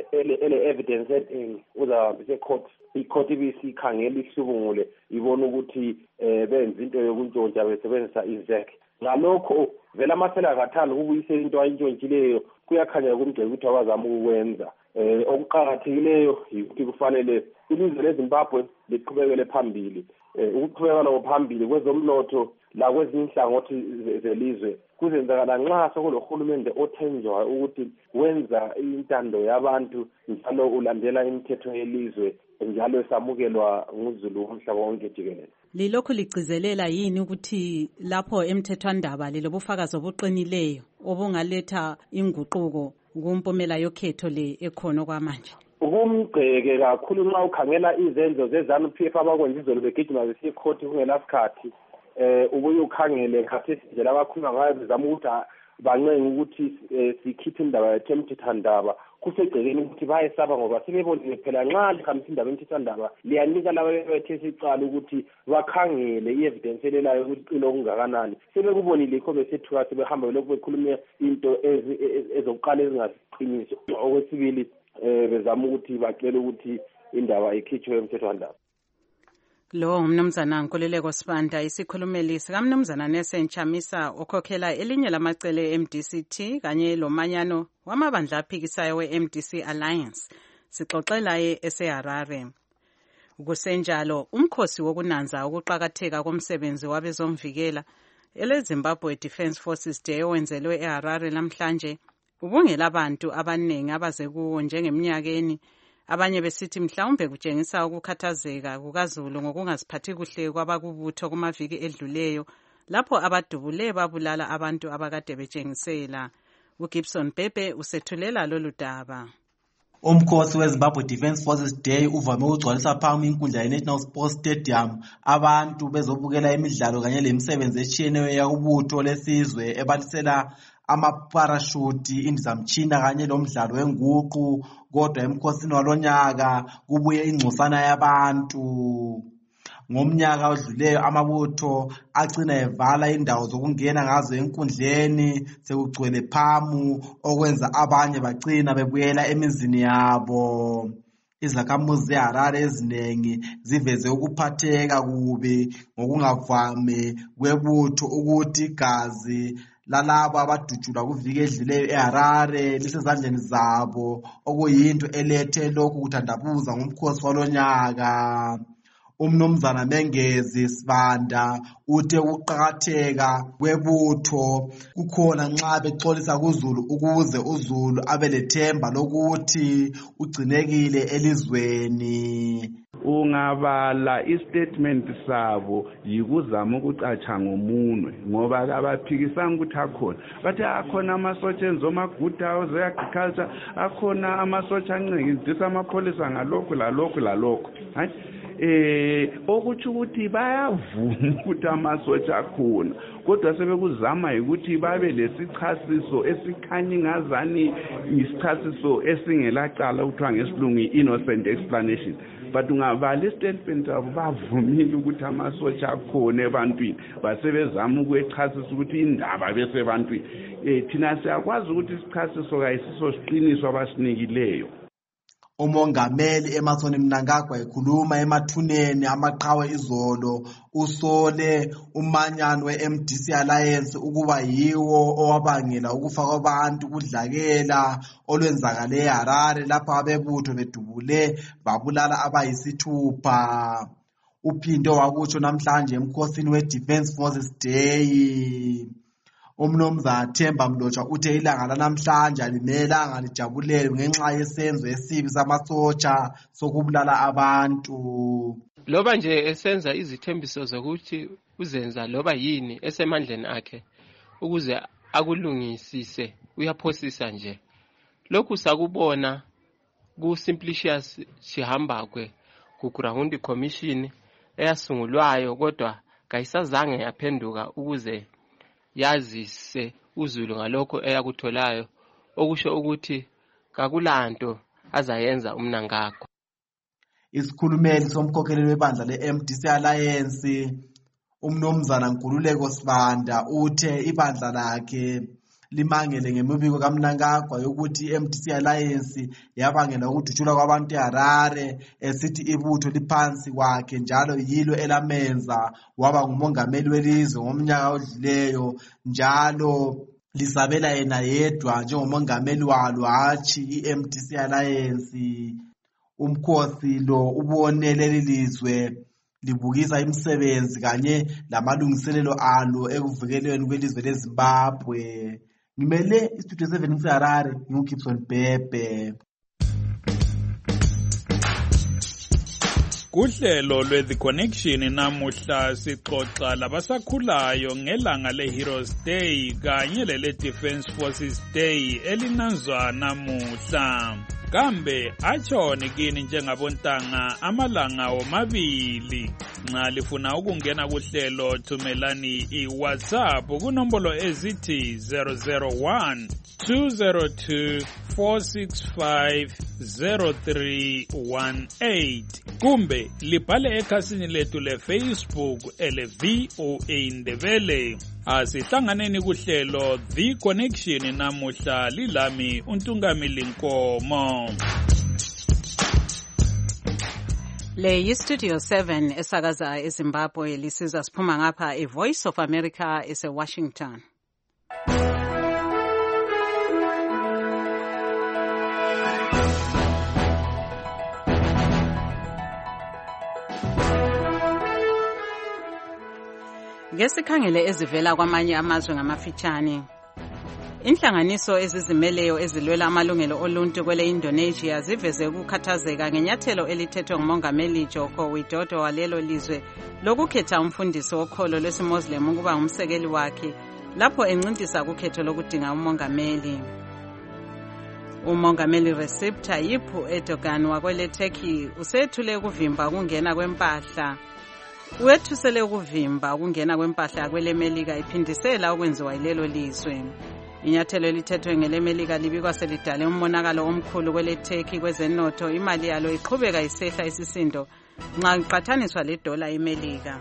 ele evidence etting uzahambisa ecourt, icourt ibisikhangela ihlubungule ibona ukuthi benza into yokuntshontsha besebenzisa izek. Ngalokho vele amasela akathanda ukubuyisela into ayintshontshileyo, kuyakhanya kumgceke ukuthi abazama ukwenza. Eh okuqhakathekileyo ukuthi kufanele ilizwe leZimbabwe liqhubekele phambili. Eh ukuqhubekela phambili kwezomnotho la kwezinye inhlangothi zelizwe kuzenzakala nxa sokulohulumende othenjwayo ukuthi wenza intando yabantu njalo ulandela imithetho yelizwe njalo esamukelwa nguzulu umhlaba wonke jikelele. lilokhu ligcizelela yini ukuthi lapho emthethwandaba lilobufakazi obuqinileyo obungaletha inguquko kumpumela yokhetho le ekhona kwamanje? Kumgceke kakhulu nxa ukhangela izenzo ze-ZANU P F abakwenza izolo begijima besiya ekhoti kungelasikhathi eh ubuye ukhangele khathesi nje abakhuluma ngayo bezama ukuthi bancenga ukuthi sikhiphe indaba yemthethwandaba kusegcekeni ukuthi bayesaba ngoba sebebonile phela nxa lihambisa indaba yemthethwandaba liyanika laba bethesa icala ukuthi bakhangele i-evidence elelayo ukuthi iqile okungakanani. Sebekubonile ikho besethuka sebehamba lokhu bekhuluma into ezokuqala ezingasiqiniso. Okwesibili eh bezama ukuthi bacela ukuthi indaba ikhitshwe emthethwandaba. Lo umnumzana Nkululeko Sibanda isikhulumeli sikamnumzana Nelson Chamisa okhokhela elinye lamacele e-M D C T kanye lomanyano wamabandla aphikisayo we-M D C Alliance sixoxela eSeharare. Kusenjalo umkhosi wokunanza ukuqhakatheka komsebenzi wabezomvikela ele-Zimbabwe Defence Forces Day owenzelwe eHarare namhlanje ubungela abantu abaningi abaze kuwo njengeminyakeni. Abanye besithi mhlawumbe kutshengisa ukukhathazeka kukaZulu ngokungaziphathi kuhle kwabakubutho kumaviki edluleyo lapho abadubule babulala abantu abakade betshengisela. uGibson Pepe usethulela lolu daba. Umkhosi weZimbabwe Defence Forces Day uvame ukugcwalisa phambi inkundla ye-National Sports Stadium abantu bezobukela imidlalo kanye lemisebenzi etshiyeneyo yakubutho lesizwe ebalisela amaparashuti, indizamtshina kanye lomdlalo wenguqu. Kodwa emkhosini walonyaka kubuye ingcosana yabantu. Ngomnyaka odluleyo amabutho agcina evala indawo zokungena ngazo enkundleni sekugcwele phamu okwenza abanye bagcina bebuyela emizini yabo. Izakhamuzi zeHarare ezinengi ziveze ukuphatheka kubi ngokungavame kwebutho ukuthi igazi lalabo abadutshulwa kuviki edluleyo eHarare lisezandleni zabo okuyinto elethe lokhu kuthandabuza ngomkhosi walonyaka. Umnumzana Mengezi Sibanda uthe ukuqhakatheka kwebutho kukhona nxa bexolisa kuZulu ukuze uZulu abelethemba lokuthi ugcinekile elizweni. Ungabala istatement sabo yikuzama ukucatsha ngomunwe ngoba abaphikisanga ukuthi akhona bathi akhona amasotsha enzoma good house agriculture akhona amasotsha ancedisa amapholisa ngalokho lalokho lalokho hayi eh okuthi ukuthi bayavuma ukuthi amasotsha akhona kodwa sebekuzama ukuthi babe lesichasiso esikhanya ngazani isichasiso esingelacala ukuthiwa ngesilungu innocent explanation. But ungabala istatement abo bavumile ukuthi amasotsha akhona ebantwini basebezama ukwechasisa ukuthi indaba bese ebantwini eh thina siyakwazi ukuthi isichasiso kayisiso siqiniso abasinikileyo. Umongameli Emmerson Mnangagwa ekhuluma emathuneni amaqhawe izolo usole umanyano we-M D C Alliance ukuba yiwo owabangela ukufa kwabantu kudlakela olwenzakale eHarare lapho abebutho bedubule babulala abayisithupha. Uphinde wakutsho namhlanje emkhosini we-Defence Forces Day. Umnumzana Themba Mlotshwa uthe ilanga lanamhlanje alimelanga lijabulele ngenxa yesenzo esibi samasotsha sokubulala abantu. Loba nje esenza izithembiso zokuthi uzenza loba yini esemandleni akhe ukuze akulungisise uyaphosisa nje. Lokhu sakubona ku Simplicius Chihambakwe ku Ground Commission eyasungulwayo kodwa kayisazange yaphenduka ukuze yazise uZulu ngalokho eyakutholayo okusho ukuthi kakulanto azayenza uMnangagwa. Isikhulumeli somkhokheleli webandla le-M D C Alliance umnumzana Nkululeko Sibanda uthe ibandla lakhe limangele ngemibiko kaMnangagwa yokuthi i-M D C Alliance yabangela ukudutshulwa kwabantu eHarare esithi ibutho liphansi kwakhe njalo yilo elamenza waba ngumongameli welizwe ngomnyaka odluleyo njalo lisabela yena yedwa njengomongameli walo hatshi i-M D C Alliance. Umkhosi lo ubone leli lizwe libukisa imisebenzi kanye lamalungiselelo alo ekuvikelweni kwelizwe leZimbabwe. Ngimele istudio seven ngiseHarare nguGibson Pepe. Kuhlelo lwe-The Connection namuhla sixoxa labasakhulayo ngelanga le-Heroes Day kanye lele-Defence Forces Day elinanzwa namuhla. Kambe atshoni kini njengabontanga amalanga omabili. Nxa lifuna ukungena kuhlelo thumelani i-WhatsApp kunombolo ezithi zero zero one two zero two four six five zero three one eight kumbe libhale ekhasini lethu le-Facebook ele-V O A Ndebele. Asihlanganeni kuhlelo The Connection namuhla lilami uNtungamili Nkomo. Le yi-Studio seven esakaza eZimbabwe lisiza siphuma ngapha e-Voice of America ese-Washington. Ngesikhangele ezivela kwamanye amazwe ngamafitshane. Inhlanganiso ezizimeleyo ezilwela amalungelo oluntu kwele Indonesia ziveze ukukhathazeka ngenyathelo elithethwe ngumongameli Joko Widodo walelo lizwe lokukhetha umfundisi wokholo lwesiMuslim ukuba ngumsekeli wakhe lapho encintisa kukhetho lokudinga umongameli. Umongameli Recep Tayyip Erdogan wakwele Turkey usethule ukuvimba ukungena kwempahla. Wethusele ukuvimba ukungena kwempahla kwele Melika iphindisela okwenziwa yilelo lizwe. Inyathelo elithethwe ngele Melika libikwa selidale umonakalo omkhulu kwele Turkey kwezenotho, imali yalo iqhubeka isehla isisindo nxa iqathaniswa le dollar eMelika.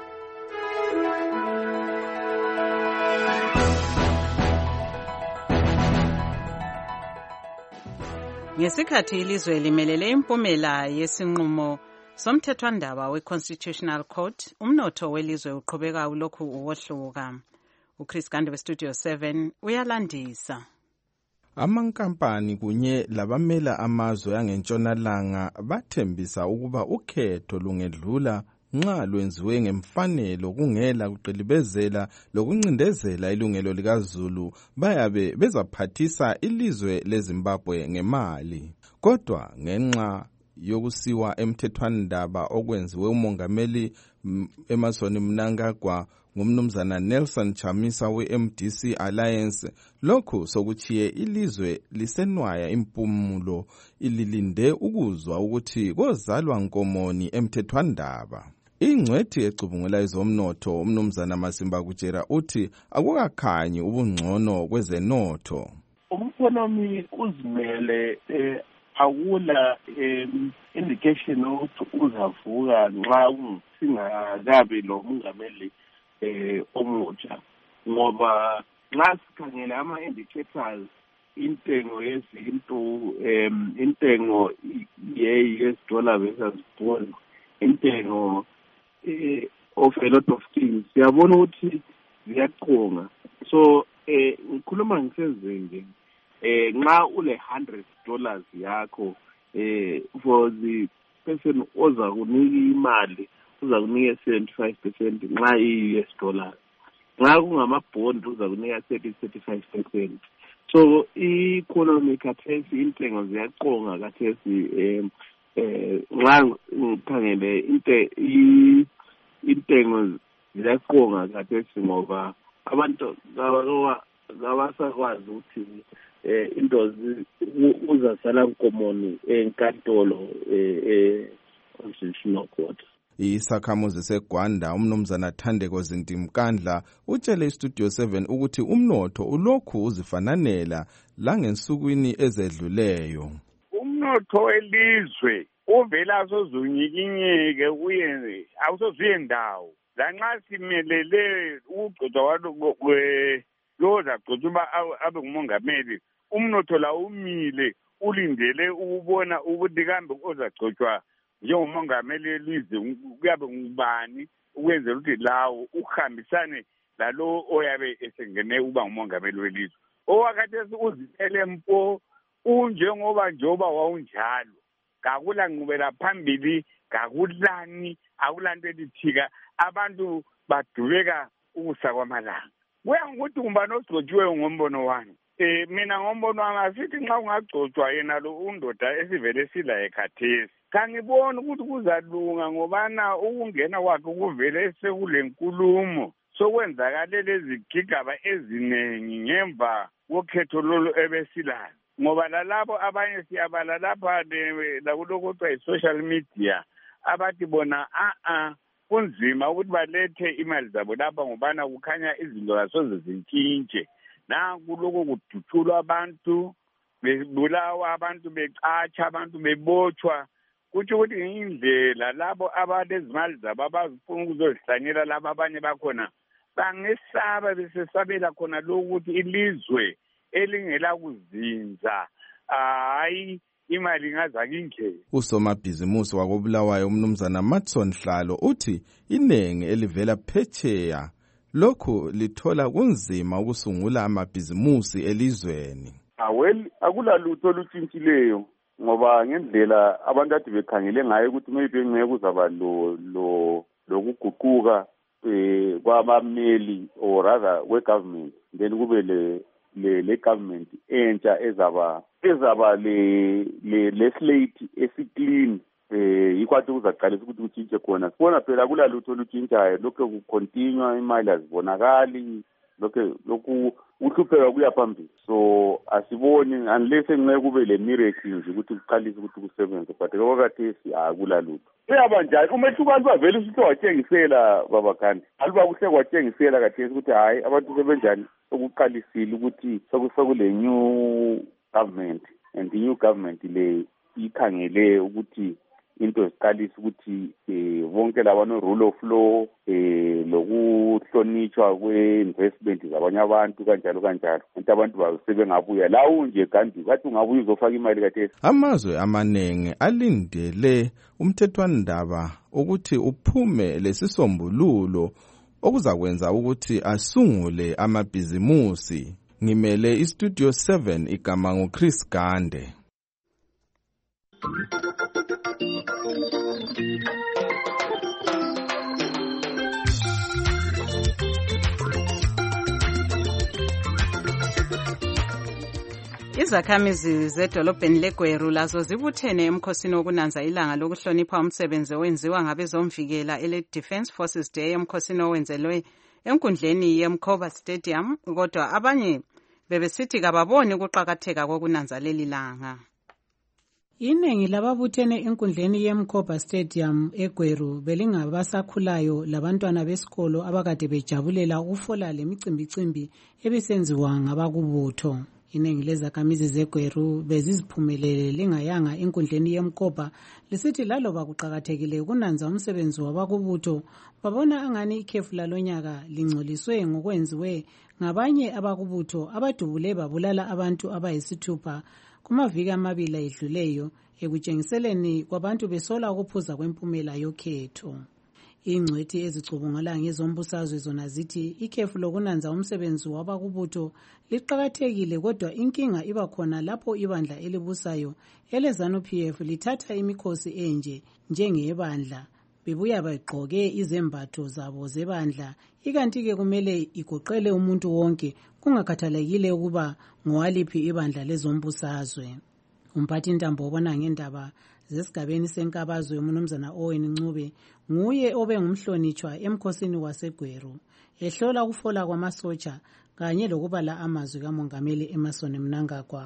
Ngesikhathi ilizwe limelele impumela yesinqumo somthethwandaba we-Constitutional Court, umnotho welizwe uqhubeka ulokhu uwohluka. uChris Gande we-Studio seven uyalandisa. Amankampani kunye labamela amazwe angentshonalanga bathembisa ukuba ukhetho lungedlula nxa lwenziwe ngemfanelo kungela kuqilibezela lokuncindezela ilungelo likaZulu bayabe bezaphathisa ilizwe leZimbabwe ngemali. Kodwa ngenxa yokusiwa emthethwandaba okwenziwe umongameli Emmerson Mnangagwa ngumnumzana Nelson Chamisa we-M D C Alliance, lokhu sokuchiye ilizwe lisenwaya impumulo ililinde ukuzwa ukuthi kozalwa nkomoni emthethwandaba. Ingcwethi ecubungula ezomnotho umnumzana Masimba Kutshera uthi akukakhanyi ubungcono kwezenotho. Umkonomi uzimele eh, awula um, indication ukuthi uzavuka nxa singakabi lo mongameli eh omutsha, ngoba nxa sikhangela ama-indicators intengo yezinto um intengo ye-U S dollar versus bond, intengo eh, of a lot of things siyabona ukuthi ziyaqonga. So eh ngikhuluma ngisezingeni eh nxa ule one hundred dollars yakho eh for the person oza kunika imali uza kunika seventy-five percent nxa i-U S dollars, nxa kungamabond uza kunika thirty to thirty-five percent. So i-economy khathesi intengo ziyaqonga khathesi eh eh nxa ngikhangele inte intengo ziyaqonga khathesi ngoba abantu abasakwazi ukuthi eh into uzasala nkomoni enkantolo eh constitutional court. Isakhamuzi seGwanda umnumzana Thandeko Zintimkandla utshele iStudio seven ukuthi umnotho ulokhu uzifananela langensukwini ezedluleyo. Umnotho welizwe uvela sozunyikinyeke kuyenze awusozuye ndawo lanxa simelele ukugcotshwa kwalo kwe loza gcotshwa abe ngumongameli. Umnotho la umile ulindele ukubona ukuthi kambe ozagcotshwa njengomongameli welizwe kuyabe ngubani ukwenzela ukuthi lawo uhambisane lalo oyabe esengene uba ngumongameli welizwe. Owakhathesi uzimele mpo unjengoba njoba wawunjalo, kakula nqubela phambili, kakulani, akulanto elithika, abantu badubeka ukusa kwamalanga. Kuya ngokuthi umbani osigcotshiweyo ngombono wani. Eh mina ngombono wami asithi nxa ungagcotshwa yena lo undoda esivele silaye khathesi kangiboni ukuthi kuzalunga ngobana ukungena kwakhe kuvele sekulenkulumo sokwenzakale lezi gigaba eziningi ngemva kokhetho lolu ebesilayo ngoba lalabo abanye siyabala lapha lakulokho kuthiwa yi-social media abathi bona a-a kunzima ukuthi balethe imali zabo lapha ngobana kukhanya izinto kasoze zintshintshe nanku lokho kuduthulwa abantu bebulawa abantu becatsha abantu bebotshwa kuthi ukuthi indlela labo abalezimali zabo abazifuna ukuzozihlanyela labo abanye bakhona bangesaba besesabela khona lokuthi ilizwe elingela kuzinza hayi imali ingazake ingene. Usomabhizimusi wakobulawayo umnumzana Matson Hlalo uthi inengi elivela phetsheya lokhu lithola kunzima ukusungula amabhizimusi elizweni. Well, akulalutho olutshintshileyo ngoba ngendlela abantu ade bekhangele ngayo ukuthi maybe ngeke kuzaba lo lo lokuguquka eh kwabameli or rather we-government then kube le le le government entsha ezaba ezaba le le slate esiclean eh ikwathi uzaqalisa ukuthi kutshintshe khona sibona phela kulalutho olutshintshayo lokho kucontinue imali azibonakali lokho lokhu uhlupheka kuya phambili so asiboni unless engeke kube le miracle nje ukuthi kuqalise ukuthi kusebenze but kwakhathesi akulalutho uyaba njani umehluko abantu bavele usithe watshengisela baba Khandi aluba kuhle kwatshengisela kathesi ukuthi hayi abantu sebenjani okuqalisile ukuthi sokusokule new government and the new government le ikhangele ukuthi into ziqalisa ukuthi eh bonke labano rule of law eh lokuhlonitshwa kwe-investment zabanye abantu kanjalo kanjalo into abantu basebengabuya lawo nje kanti kathi ungabuya uzofaka imali kathesi. Amazwe amanengi alindele umthethwandaba ukuthi uphume lesisombululo okuzakwenza ukuthi asungule amabhizimusi. Ngimele istudio seven igama nguChris Gande. Izakhamizi zedolobheni leGweru lazo zibuthene emkhosini wokunanza ilanga lokuhlonipha umsebenzi owenziwa ngabezomvikela ele-Defence Forces Day emkhosini owenzelwe enkundleni yeMkhoba Stadium kodwa abanye bebesithi kababoni ukuqakatheka kokunanza leli langa. Iningi lababuthene enkundleni yeMkhoba Stadium eGweru belingabasakhulayo labantwana besikolo abakade bejabulela ukufola lemicimbicimbi ebisenziwa ngabakubutho. Iningi lezakhamizi zeGweru beziziphumelele lingayanga enkundleni yeMkhoba lisithi laloba kuqakathekile ukunanza umsebenzi wabakubutho babona angani ikhefu lalonyaka lingcoliswe ngokwenziwe ngabanye abakubutho abadubule babulala abantu abayisithupha kumaviki amabili edluleyo ekutshengiseleni kwabantu besola ukuphuza kwempumela yokhetho. Ingcwethi ezicubungula ngezombusazwe zona zithi ikhefu lokunanza umsebenzi wabakubutho liqakathekile kodwa inkinga iba khona lapho ibandla elibusayo eleZANU-P F lithatha imikhosi enje njengebandla bebuya begqoke izembatho zabo zebandla ikanti-ke kumele igoqele umuntu wonke kungakhathalekile ukuba ngowaliphi ibandla lezombusazwe. Umphathi Ntambo obona ngendaba zesigabeni senkabazwe umnumzana Owen Ncube nguye obengumhlonitshwa emkhosini waseGweru ehlola ukufola kwamasotsha kanye lokubala amazwi kaMongameli Emmerson Mnangagwa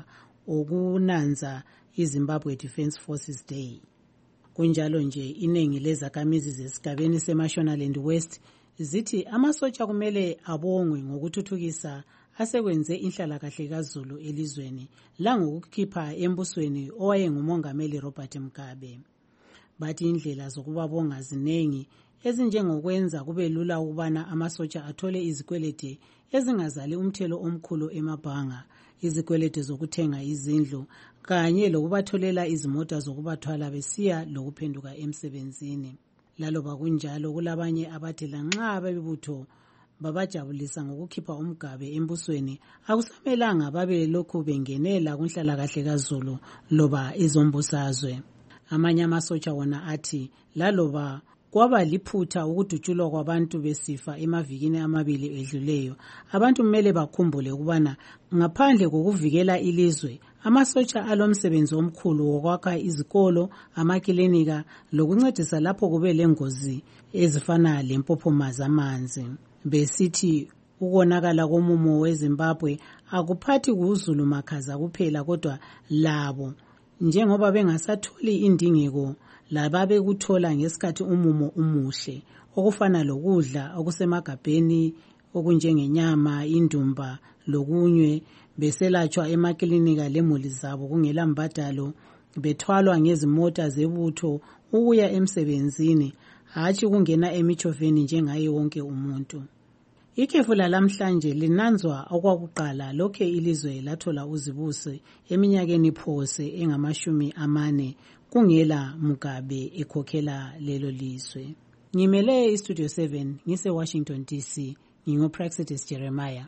okunanza iZimbabwe Defence Forces Day. Kunjalo nje iningi lezakhamizi zesigabeni seMashonaland West zithi amasotsha kumele abongwe ngokuthuthukisa asekwenze inhlalakahle kaZulu elizweni langokukhipha embusweni owayengumongameli Robert Mugabe. Bathi indlela zokubabonga zinengi ezinjengokwenza kube lula ukubana amasotsha athole izikwelede ezingazali umthelo omkhulu emabhanga, izikwelede zokuthenga izindlu kanye lokubatholela izimota zokubathwala besiya lokuphenduka emsebenzini. Laloba kunjalo kulabanye abathi lanxa bebutho babajabulisa ngokukhipha umgabe embusweni akusamelanga babe lokhu bengenela kunhlalakahle kaZulu loba izombusazwe. Amanye amasotsha wona athi laloba kwaba liphutha ukudutshulwa kwabantu besifa emavikini amabili edluleyo. Abantu kumele bakhumbule ukubana ngaphandle kokuvikela ilizwe, amasotsha alomsebenzi omkhulu wokwakha izikolo, amakilinika lokuncedisa lapho kube lengozi ezifana lempophoma zamanzi. Besithi ukonakala komumo weZimbabwe akuphathi kuZulu makhaza kuphela, kodwa labo njengoba bengasatholi indingeko lababe kuthola ngesikhathi umumo umuhle, okufana lokudla okusemagabheni okunjengenyama, indumba lokunye, beselatshwa emakilinika lemuli zabo kungela mbadalo, bethwalwa ngezimota zebutho ukuya emsebenzini, hatshi kungena emichoveni njengaye wonke umuntu. Ikhefu lalamhlanje linanzwa okwakuqala lokhe ilizwe lathola uzibusi eminyakeni phose engamashumi amane kungela Mugabe ekhokhela lelo lizwe. Ngimele iStudio seven ngise Washington D C, ngingoPraxidis Jeremiah.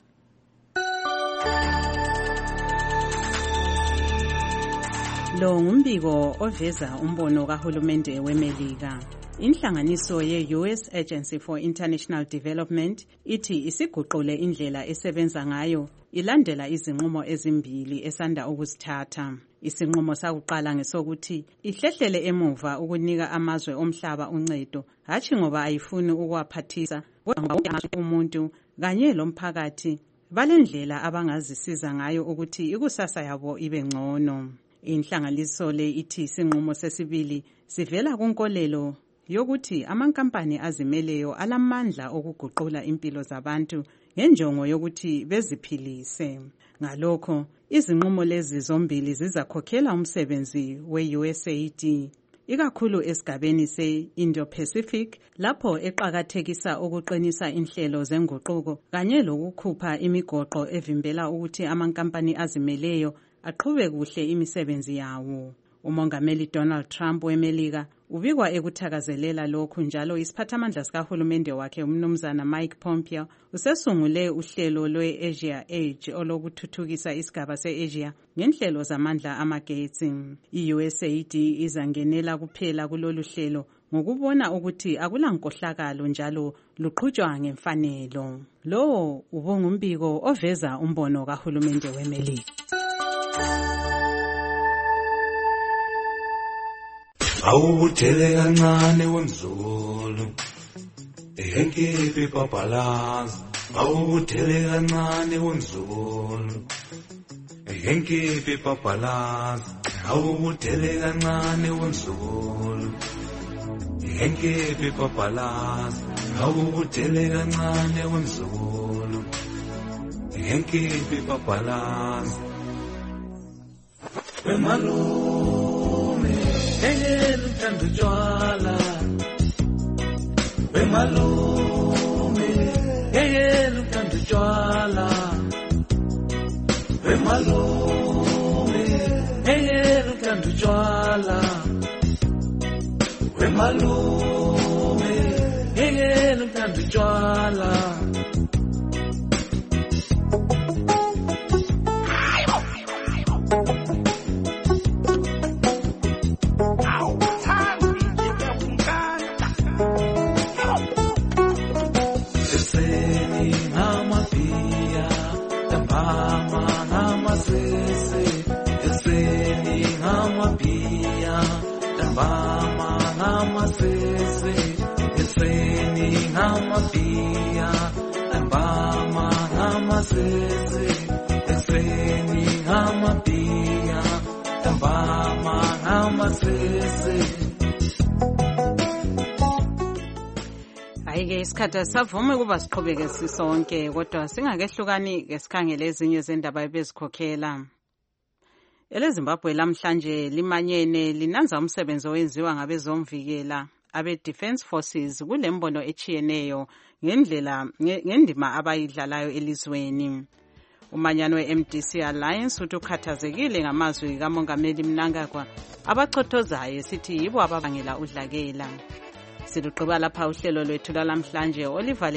Lo ngumbiko oveza umbono kahulumende weMelika. Inhlanganiso ye-U S Agency for International Development ithi isiguqule indlela esebenza ngayo ilandela izinqumo ezimbili esanda ukuzithatha. Isinqumo sakuqala ngesokuthi ihlehlele emuva ukunika amazwe omhlaba uncedo, hatshi ngoba ayifuni ukwaphathisa kodwa umuntu kanye lomphakathi balendlela abangazisiza ngayo ukuthi ikusasa yabo ibe ngcono. Inhlanganiso le ithi isinqumo sesibili sivela kunkolelo yokuthi amankampani azimeleyo alamandla okuguqula impilo zabantu ngenjongo yokuthi beziphilise. Ngalokho, izinqumo lezi zombili zizakhokhela umsebenzi we-U S A I D, ikakhulu esigabeni se-Indo-Pacific, lapho eqakathekisa ukuqinisa inhlelo zenguquko kanye lokukhupha imigoqo evimbela ukuthi amankampani azimeleyo aqhube kuhle imisebenzi yawo. Umongameli Donald Trump weMelika ubikwa ekuthakazelela lokhu, njalo isiphathamandla sikahulumende wakhe umnumzana Mike Pompeo usesungule uhlelo lwe-Asia Age olokuthuthukisa isigaba se-Asia ngenhlelo zamandla amagetsi. I-U S A I D izangenela kuphela kulolu hlelo ngokubona ukuthi akulankohlakalo njalo luqhutshwa ngemfanelo. Lo ubungumbiko oveza umbono kahulumende weMelika. Awuthele kancane wemzulu ehenkipi papalaza. Awuthele kancane wemzulu ehenkipi papalaza. Awuthele kancane wemzulu ehenkipi papalaza. Awuthele kancane wemzulu ehenkipi papalaza. Wemalume engene uthanda utshwala, wemalume engene uthanda utshwala, wemalume engene uthanda utshwala, wemalume engene uthanda utshwala. Ayike isikhathi savume ukuba siqhubeke sisonke, kodwa singakehlukani ke sikhangele ezinye zendaba ebezikhokhela. EleZimbabwe lamhlanje limanyene linanza umsebenzi owenziwa ngabezomvikela abe-Defence Forces kulembono echiyeneyo ngendlela ngendima abayidlalayo elizweni. Umanyano we-M D C Alliance uthi ukhathazekile ngamazwi kaMongameli Mnangagwa abachothozayo sithi yibo ababangela udlakela. Siluqhuba lapha uhlelo lwethu lamhlanje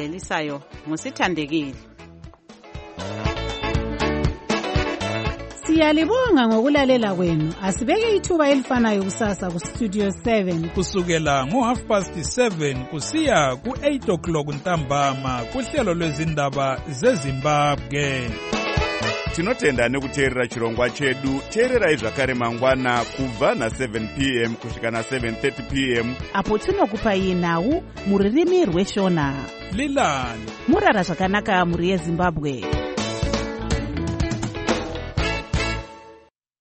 olivalelisayo ngusithandekile. Siyalibonga ngokulalela kwenu. Asibeke ithuba elifanayo kusasa ku Studio seven kusukela ngo half past seven kusiya ku eight o'clock ntambama kuhlelo lwezindaba zeZimbabwe. Tinotenda nekuteerera chirongwa chedu. Teererai zvakare mangwana kubva na seven p m kusvika na seven thirty p m apo tinokupai nhau muririmi rweshona. Lilani murara zvakanaka muri yeZimbabwe.